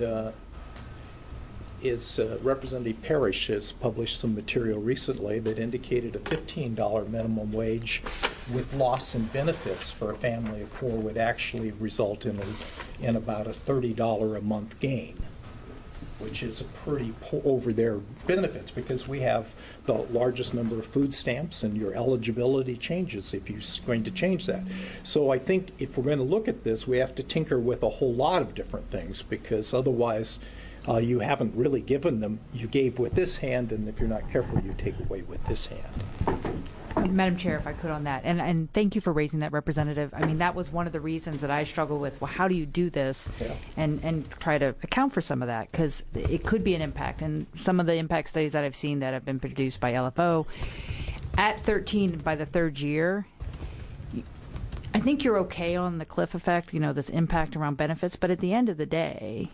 Representative Parrish has published some material recently that indicated a $15 minimum wage with loss in benefits for a family of four would actually result in about a $30 a month gain, which is a pretty over their benefits, because we have the largest number of food stamps and your eligibility changes if you're going to change that. So I think if we're going to look at this, we have to tinker with a whole lot of different things, because otherwise you haven't really given them. You gave with this hand, and if you're not careful, you take away with this hand. Madam Chair, if I could on that, and thank you for raising that, Representative. I mean, that was one of the reasons that I struggle with, well, how do you do this and try to account for some of that, because it could be an impact. And some of the impact studies that I've seen that have been produced by LFO, at 13 by the third year, I think you're okay on the cliff effect, this impact around benefits, but at the end of the day,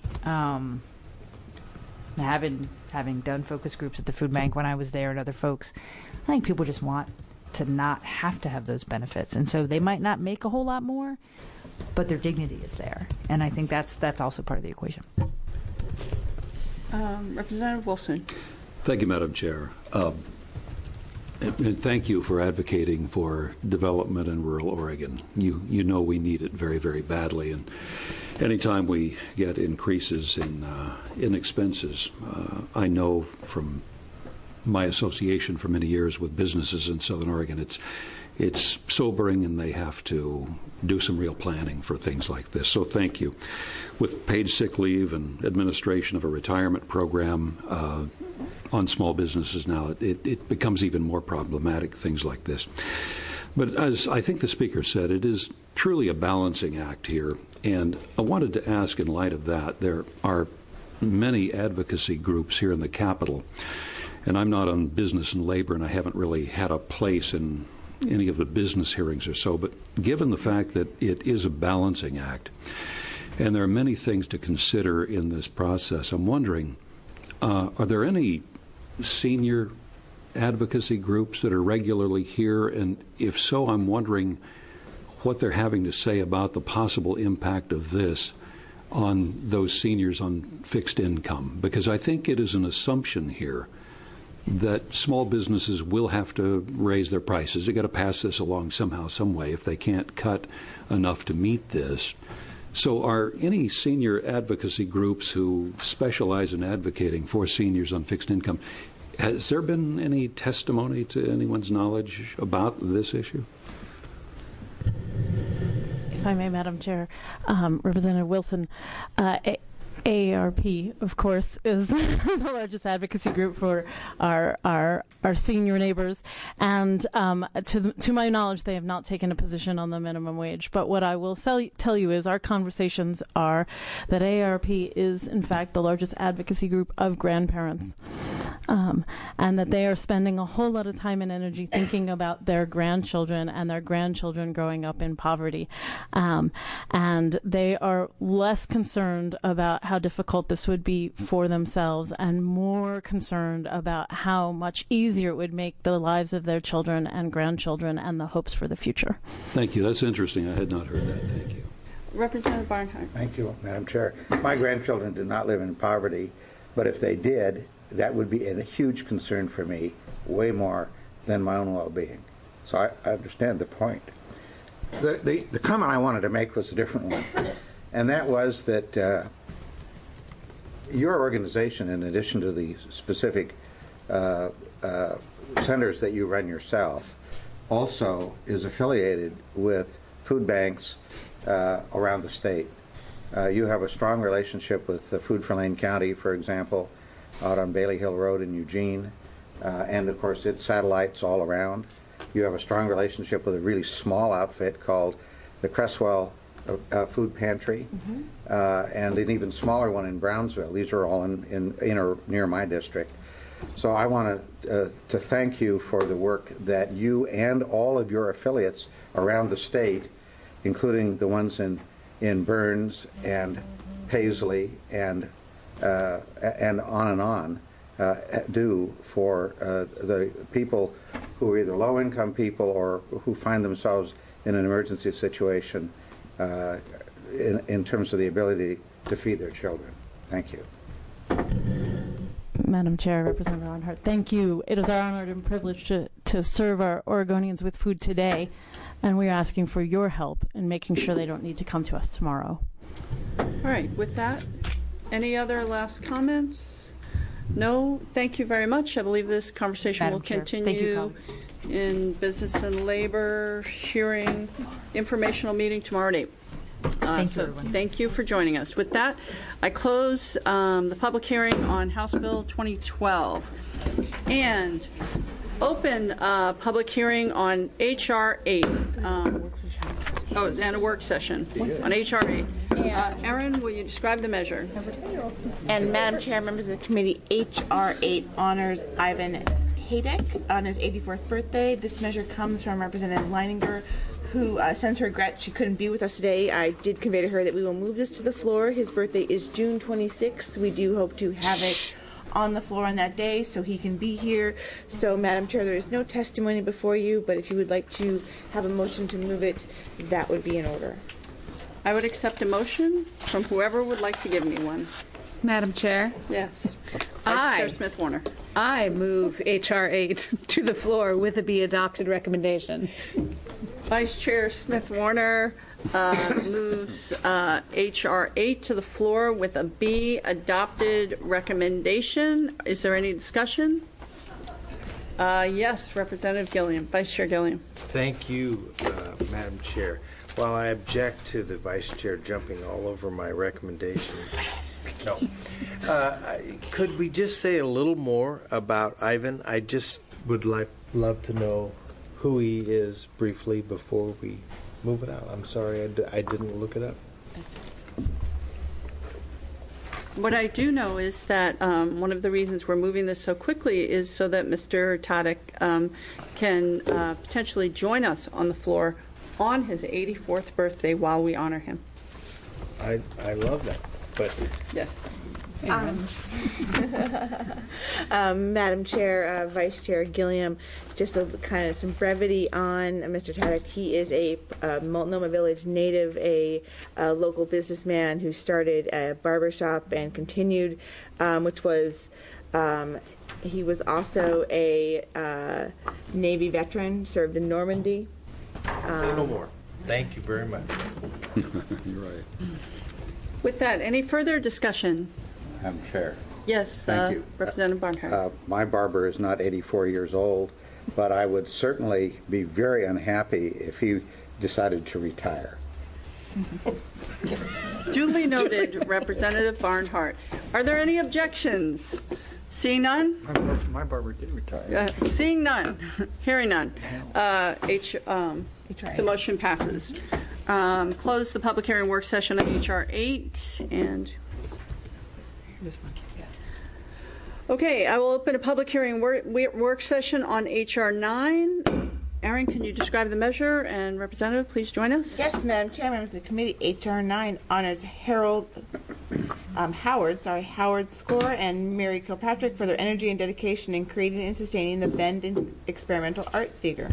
having done focus groups at the food bank when I was there and other folks, I think people just want to not have to have those benefits, and so they might not make a whole lot more, but their dignity is there, and I think that's also part of the equation. Representative Wilson. Thank you, Madam Chair, and thank you for advocating for development in rural Oregon. You know we need it very, very badly, and anytime we get increases in expenses, I know from my association for many years with businesses in Southern Oregon, it's sobering, and they have to do some real planning for things like this. So thank you. With paid sick leave and administration of a retirement program on small businesses now, it becomes even more problematic, things like this. But as I think the speaker said, it is truly a balancing act here. And I wanted to ask, in light of that, there are many advocacy groups here in the Capitol, and I'm not on business and labor, and I haven't really had a place in any of the business hearings or so, but given the fact that it is a balancing act, and there are many things to consider in this process, I'm wondering, are there any senior advocacy groups that are regularly here? And if so, I'm wondering what they're having to say about the possible impact of this on those seniors on fixed income, because I think it is an assumption here that small businesses will have to raise their prices. They've got to pass this along somehow, some way, if they can't cut enough to meet this. So are any senior advocacy groups who specialize in advocating for seniors on fixed income, has there been any testimony to anyone's knowledge about this issue? If I may, Madam Chair, Representative Wilson, AARP, of course, is the largest advocacy group for our senior neighbors, and to my knowledge, they have not taken a position on the minimum wage. But what I will tell you is our conversations are that AARP is, in fact, the largest advocacy group of grandparents, and that they are spending a whole lot of time and energy thinking about their grandchildren and their grandchildren growing up in poverty, and they are less concerned about how difficult this would be for themselves and more concerned about how much easier it would make the lives of their children and grandchildren and the hopes for the future. Thank you. That's interesting. I had not heard that. Thank you. Representative Barnhart. Thank you, Madam Chair. My grandchildren did not live in poverty, but if they did, that would be a huge concern for me, way more than my own well-being. So I understand the point. The comment I wanted to make was a different one, and that was that your organization, in addition to the specific centers that you run yourself, also is affiliated with food banks around the state. You have a strong relationship with Food for Lane County, for example, out on Bailey Hill Road in Eugene, and of course its satellites all around. You have a strong relationship with a really small outfit called the Cresswell Food Pantry, and an even smaller one in Brownsville. These are all in or near my district. So I want to thank you for the work that you and all of your affiliates around the state, including the ones in Burns and Paisley and on, do for the people who are either low-income people or who find themselves in an emergency situation in terms of the ability to feed their children. Thank you. Madam Chair, Representative Barnhart, thank you. It is our honor and privilege to serve our Oregonians with food today, and we are asking for your help in making sure they don't need to come to us tomorrow. All right, with that, any other last comments? No? Thank you very much. I believe this conversation Madam will Chair. continue in Business and Labor hearing, informational meeting tomorrow at 8. Thank you, everyone. Thank you for joining us. With that, I close the public hearing on House Bill 2012 and open public hearing on H.R. 8. And a work session on H.R. 8. Erin, will you describe the measure? And Madam Chair, members of the committee, H.R. 8 honors Ivan Haydek on his 84th birthday. This measure comes from Representative Leininger, who sends her regrets she couldn't be with us today. I did convey to her that we will move this to the floor. His birthday is June 26th. We do hope to have it on the floor on that day so he can be here. So, Madam Chair, there is no testimony before you, but if you would like to have a motion to move it, that would be in order. I would accept a motion from whoever would like to give me one. Madam Chair, Yes. Vice Chair Smith Warner. I move H.R. 8 to the floor with a be adopted recommendation. Vice Chair Smith Warner moves H.R. 8 to the floor with a B adopted recommendation. Is there any discussion? Yes, Representative Gilliam, Vice Chair Gilliam. Thank you, Madam Chair. While I object to the Vice Chair jumping all over my recommendation, no. Could we just say a little more about Ivan? I just would love to know who he is briefly before we move it out. I'm sorry, I didn't look it up. What I do know is that one of the reasons we're moving this so quickly is so that Mr. Tadek can potentially join us on the floor on his 84th birthday while we honor him. I love that, but yes. Madam Chair, Vice Chair Gilliam, just a kind of some brevity on Mr. Tadek. He is a Multnomah Village native, a local businessman who started a barbershop and continued, which was, he was also a Navy veteran, served in Normandy. Say no more. Thank you very much. You're right. With that, any further discussion? Madam Chair. Yes, Thank you. Representative Barnhart. My barber is not 84 years old, but I would certainly be very unhappy if he decided to retire. Duly noted, Representative Barnhart. Are there any objections? Seeing none? My barber did retire. Seeing none, hearing none, the motion passes. Close the public hearing work session on H.R. 8 and. Okay, I will open a public hearing work session on H.R. 9. Erin, can you describe the measure? And Representative, please join us. Yes, Madam Chair, members of the committee, H.R. 9 honors Howard Score and Mary Kilpatrick for their energy and dedication in creating and sustaining the Bend Experimental Art Theater.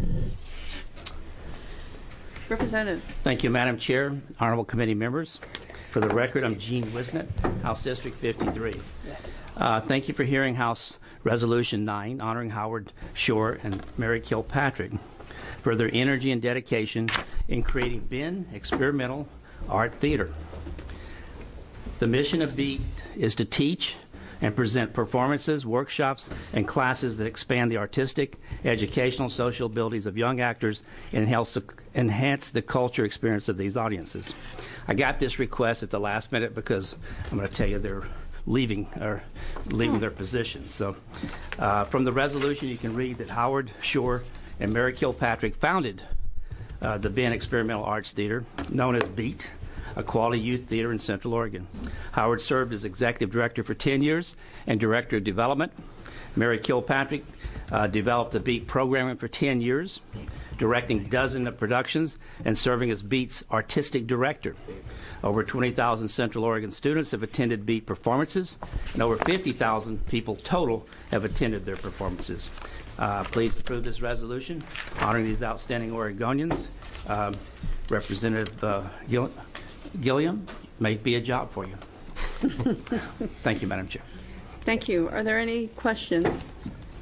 Representative. Thank you, Madam Chair, honorable committee members. For the record, I'm Gene Wisnett, House District 53. Thank you for hearing House Resolution 9, honoring Howard Shore and Mary Kilpatrick for their energy and dedication in creating Bend Experimental Art Theater. The mission of BEAT is to teach and present performances, workshops, and classes that expand the artistic, educational, social abilities of young actors and enhance the culture experience of these audiences. I got this request at the last minute because I'm going to tell you they're leaving their positions. So from the resolution, you can read that Howard Shore and Mary Kilpatrick founded the Bend Experimental Arts Theater, known as BEAT, a quality youth theater in Central Oregon. Howard served as executive director for 10 years and director of development. Mary Kilpatrick developed the BEAT programming for 10 years, directing dozens of productions and serving as BEAT's artistic director. Over 20,000 Central Oregon students have attended BEAT performances, and over 50,000 people total have attended their performances. Please approve this resolution honoring these outstanding Oregonians. Representative Gilliam, may be a job for you. Thank you, Madam Chair. Thank you. Are there any questions?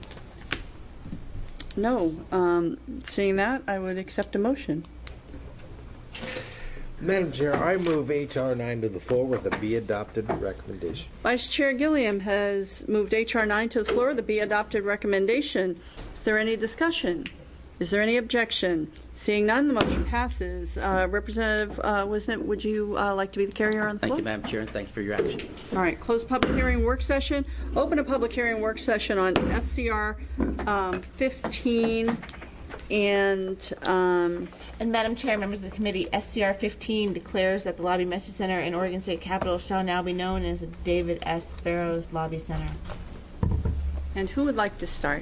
No. Seeing that, I would accept a motion. Madam Chair, I move H.R. 9 to the floor with a be adopted recommendation. Vice Chair Gilliam has moved H.R. 9 to the floor, the be adopted recommendation. Is there any discussion? Is there any objection? Seeing none, the motion passes. Representative Wisnett, would you like to be the carrier on the floor? Thank you, Madam Chair, and thank you for your action. All right, close public hearing work session. Open a public hearing work session on SCR 15 and Madam Chair, members of the committee, SCR 15 declares that the Lobby Message Center in Oregon State Capitol shall now be known as the David S. Barrows Lobby Center. And who would like to start?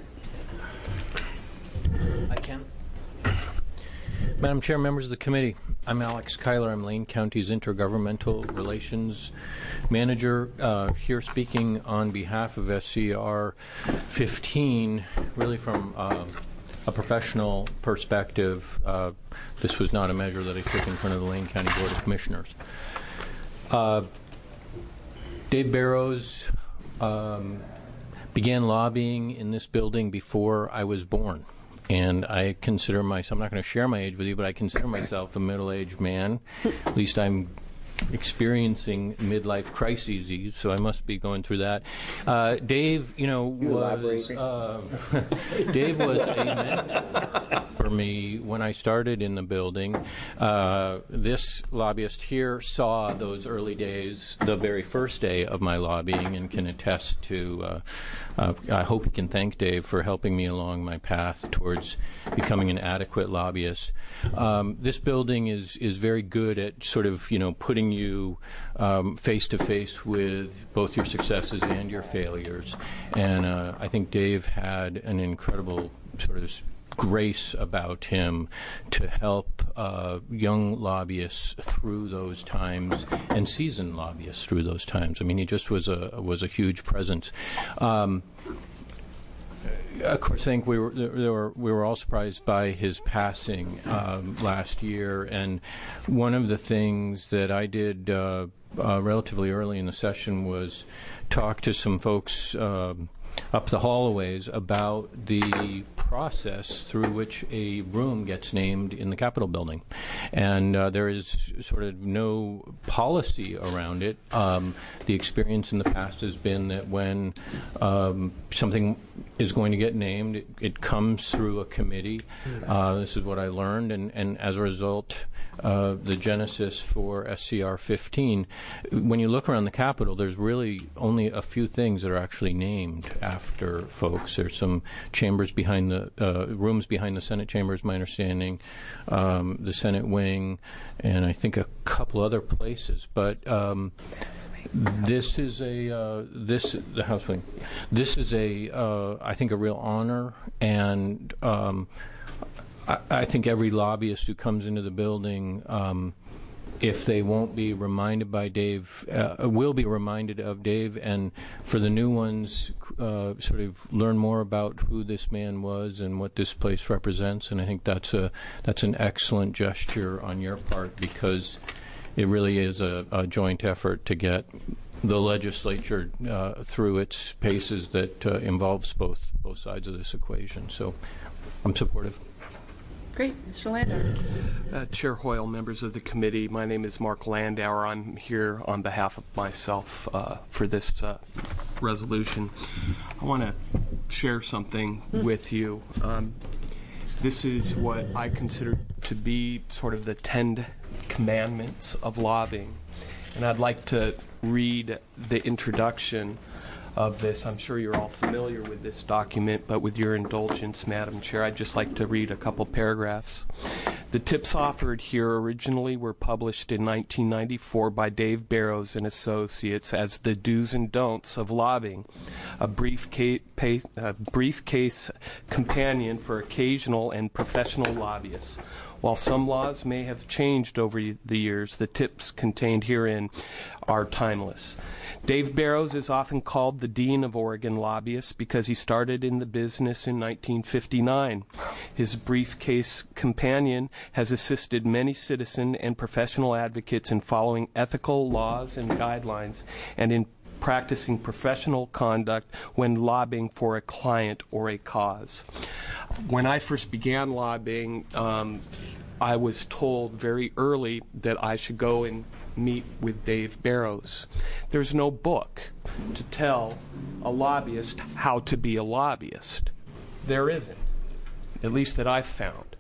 I can. Madam Chair, members of the committee, I'm Alex Kyler. I'm Lane County's Intergovernmental Relations Manager, here speaking on behalf of SCR 15, really from a professional perspective. This was not a measure that I took in front of the Lane County Board of Commissioners. Dave Barrows began lobbying in this building before I was born. And I consider myself, I'm not going to share my age with you, but I consider myself a middle-aged man. At least I'm experiencing midlife crises, so I must be going through that. Dave, was Dave was a mentor for me when I started in the building. This lobbyist here saw those early days, the very first day of my lobbying, and can attest to. I hope you can thank Dave for helping me along my path towards becoming an adequate lobbyist. This building is very good at sort of putting you face to face with both your successes and your failures, and I think Dave had an incredible sort of grace about him to help young lobbyists through those times and seasoned lobbyists through those times. I mean, he just was a huge presence. Of course, I think we were all surprised by his passing last year, and one of the things that I did relatively early in the session was talk to some folks up the hallways about the process through which a room gets named in the Capitol building. And there is sort of no policy around it. The experience in the past has been that when something is going to get named, it comes through a committee. This is what I learned, and as a result, the genesis for SCR 15, when you look around the Capitol, there's really only a few things that are actually named after folks. There's some chambers behind the rooms behind the Senate chambers, my understanding, the Senate wing, and I think a couple other places. But this is the House wing. This is I think a real honor, and I think every lobbyist who comes into the building, if they won't be reminded by Dave, will be reminded of Dave, and for the new ones, sort of learn more about who this man was and what this place represents. And I think that's an excellent gesture on your part, because it really is a joint effort to get the legislature through its paces that involves both sides of this equation. So I'm supportive. Great. Mr. Landauer. Chair Hoyle, members of the committee, my name is Mark Landauer. I'm here on behalf of myself for this resolution. I want to share something with you. This is what I consider to be sort of the 10 commandments of lobbying. And I'd like to read the introduction of this. I'm sure you're all familiar with this document, but with your indulgence, Madam Chair, I'd just like to read a couple paragraphs. The tips offered here originally were published in 1994 by Dave Barrows and Associates as the do's and don'ts of lobbying, a briefcase companion for occasional and professional lobbyists. While some laws may have changed over the years, the tips contained herein are timeless. Dave Barrows is often called the Dean of Oregon Lobbyists because he started in the business in 1959. His briefcase companion has assisted many citizen and professional advocates in following ethical laws and guidelines and in practicing professional conduct when lobbying for a client or a cause. When I first began lobbying, I was told very early that I should go and meet with Dave Barrows. There's no book to tell a lobbyist how to be a lobbyist. There isn't, at least that I've found.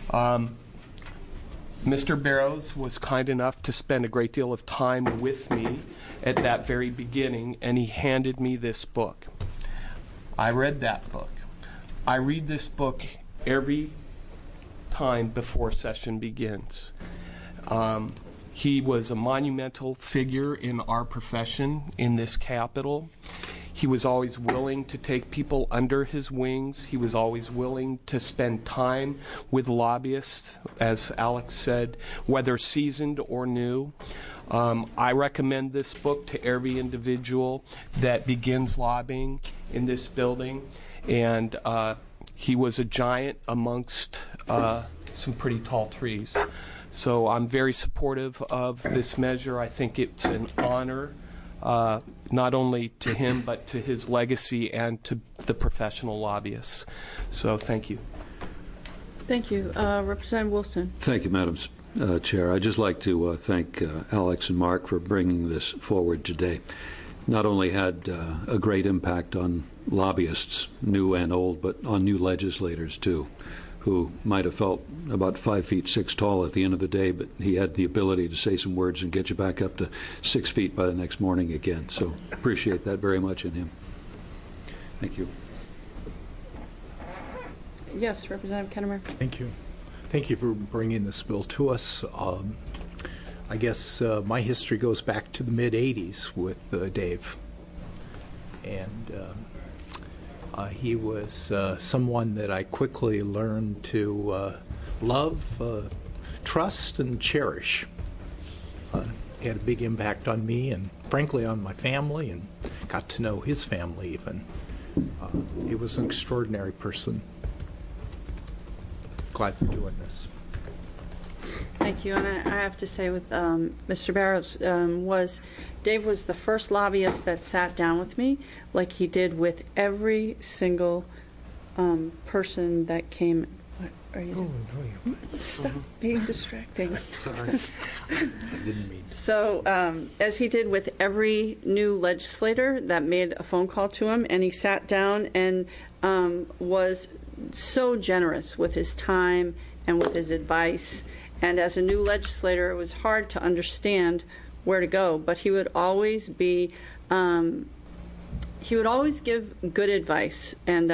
Mr. Barrows was kind enough to spend a great deal of time with me at that very beginning, and he handed me this book. I read that book. I read this book every time before session begins. He was a monumental figure in our profession in this Capitol. He was always willing to take people under his wings. He was always willing to spend time with lobbyists, as Alex said, whether seasoned or new. I recommend this book to every individual that begins lobbying in this building. And he was a giant amongst some pretty tall trees. So I'm very supportive of this measure. I think it's an honor, not only to him, but to his legacy and to the professional lobbyists. So thank you. Thank you. Representative Wilson. Thank you, Madam Chair. I'd just like to thank Alex and Mark for bringing this forward today. Not only had a great impact on lobbyists, new and old, but on new legislators, too, who might have felt about 5 feet 6 tall at the end of the day, but he had the ability to say some words and get you back up to 6 feet by the next morning again. So appreciate that very much in him. Thank you. Yes, Representative Kennemer. Thank you. Thank you for bringing this bill to us. I guess my history goes back to the mid-'80s with Dave. And he was someone that I quickly learned to love, trust, and cherish. He had a big impact on me and, frankly, on my family, and got to know his family even. He was an extraordinary person. Glad we're doing this. Thank you. And I have to say with Mr. Barrows, Dave was the first lobbyist that sat down with me like he did with every single person that came. What are you doing? No, stop being distracting. Sorry. I didn't mean. So as he did with every new legislator that made a phone call to him, and he sat down and was so generous with his time and with his advice. And as a new legislator, it was hard to understand where to go, but he would always be, he would always give good advice, and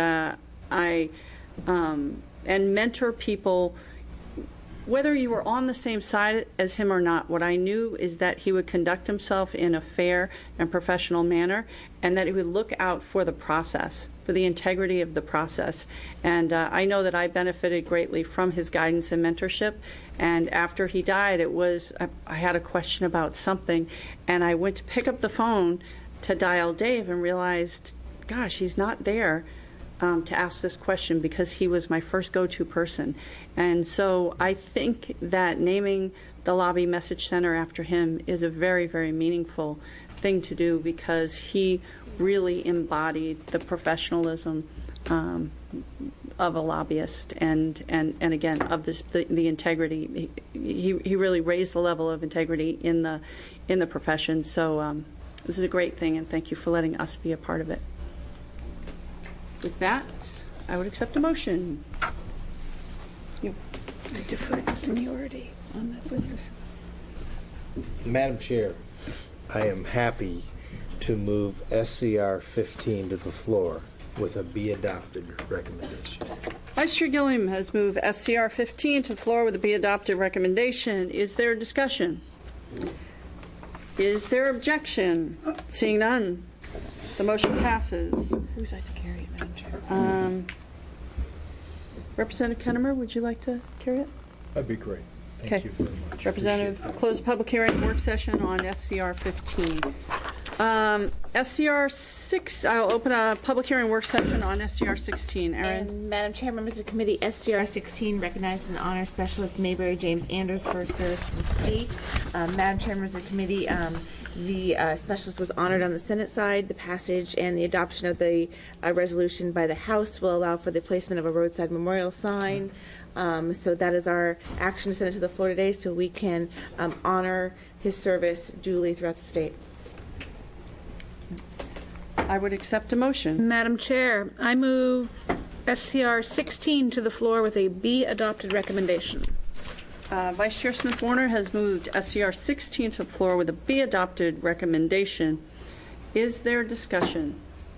and mentor people, whether you were on the same side as him or not. What I knew is that he would conduct himself in a fair and professional manner, and that he would look out for the process, for the integrity of the process. And I know that I benefited greatly from his guidance and mentorship. And after he died, it was, I had a question about something, and I went to pick up the phone to dial Dave and realized, gosh, he's not there to ask this question, because he was my first go-to person. And so I think that naming the Lobby Message Center after him is a very, very meaningful thing to do, because he really embodied the professionalism of a lobbyist, and again of the integrity. He really raised the level of integrity in the profession. So this is a great thing, and thank you for letting us be a part of it. With that, I would accept a motion. I defer to seniority on this one. Madam Chair, I am happy to move SCR 15 to the floor with a be adopted recommendation. Vice Chair Gilliam has moved SCR 15 to the floor with a be adopted recommendation. Is there discussion? Is there objection? Seeing none, the motion passes. Who's like to carry it, Madam Chair? Representative Kennemer, would you like to carry it? That'd be great. Thank you very much. Representative, close the public hearing work session on SCR 15. SCR 6, I'll open a public hearing work session on SCR 16. Erin. And Madam Chair, members of the committee, SCR 16 recognizes and honors Specialist Mayberry James Anders for his service to the state. Madam Chair, members of the committee, the specialist was honored on the Senate side. The passage and the adoption of the resolution by the House will allow for the placement of a roadside memorial sign. So that is our action to send it to the floor today, so we can honor his service duly throughout the state. I would accept a motion. Madam Chair, I move SCR 16 to the floor with a be adopted recommendation. Vice Chair Smith Warner has moved SCR 16 to the floor with a be adopted recommendation. Is there discussion?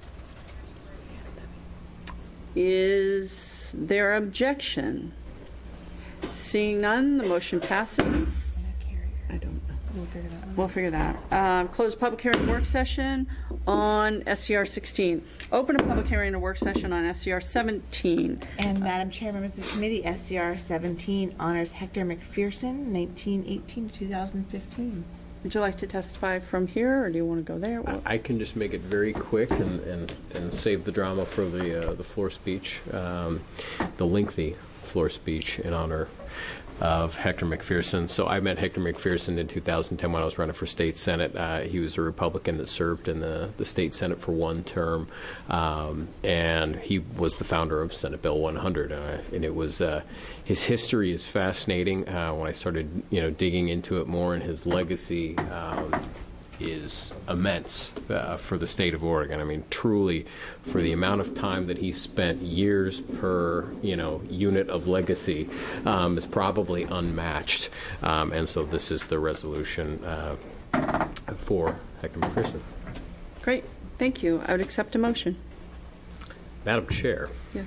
Is there objection? Seeing none, the motion passes. I don't know. We'll figure that out. Close public hearing work session on SCR 16. Open a public hearing and work session on SCR 17. And Madam Chair, members of the committee, SCR 17 honors Hector McPherson, 1918 to 2015. Would you like to testify from here, or do you want to go there? I can just make it very quick and save the drama for the floor speech, the lengthy floor speech in honor Hector McPherson. So I met Hector McPherson in 2010 when I was running for state senate. He was a Republican that served in the state senate for one term, and he was the founder of Senate Bill 100. And it was his history is fascinating. When I started, digging into it more, and his legacy is immense for the state of Oregon. I mean, truly, for the amount of time that he spent, years per unit of legacy, is probably unmatched. And so this is the resolution for Hector McPherson. Great, thank you. I would accept a motion. Madam Chair. Yeah.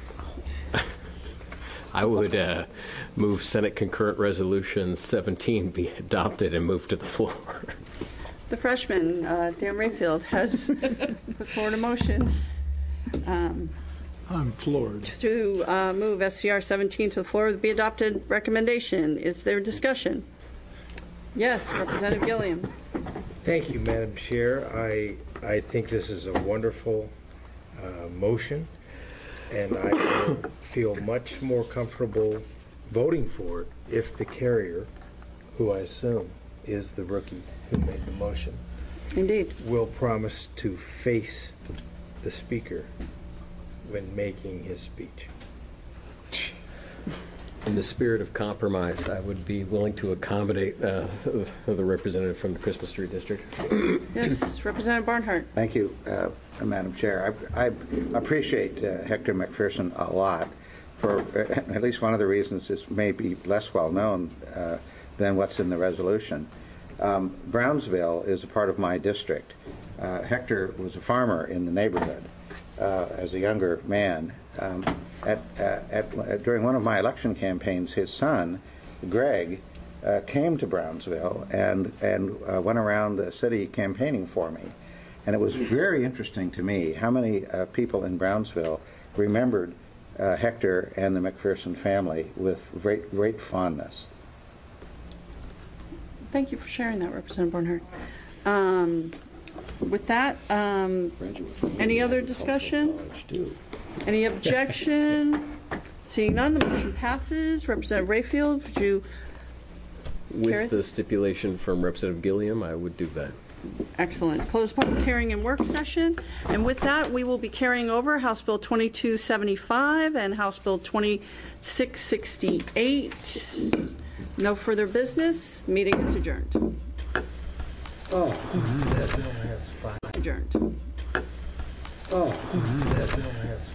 I would move Senate Concurrent Resolution 17 be adopted and moved to the floor. The freshman, Dan Rayfield, has put forward a motion I'm floored. to move SCR 17 to the floor with the be adopted recommendation. Is there discussion? Yes, Representative Gilliam. Thank you, Madam Chair. I think this is a wonderful motion, and I will feel much more comfortable voting for it if the carrier, who I assume is the rookie who made the motion, indeed, will promise to face the speaker when making his speech. In the spirit of compromise, I would be willing to accommodate the representative from the Christmas Tree District. Yes, Representative Barnhart. Thank you, Madam Chair. I appreciate Hector McPherson a lot for at least one of the reasons this may be less well known than what's in the resolution. Brownsville is a part of my district. Hector was a farmer in the neighborhood as a younger man. During one of my election campaigns, his son, Greg, came to Brownsville and went around the city campaigning for me. And it was very interesting to me how many people in Brownsville remembered Hector and the McPherson family with great fondness. Thank you for sharing that, Representative Barnhart. With that, any other discussion? Any objection? Seeing none, the motion passes. Representative Rayfield, would you carry With the stipulation from Representative Gilliam, I would do that. Excellent. Close public hearing and work session. And with that, we will be carrying over House Bill 2275 and House Bill 2668. No further business. Meeting is adjourned. That bill has 5. Adjourned. That bill has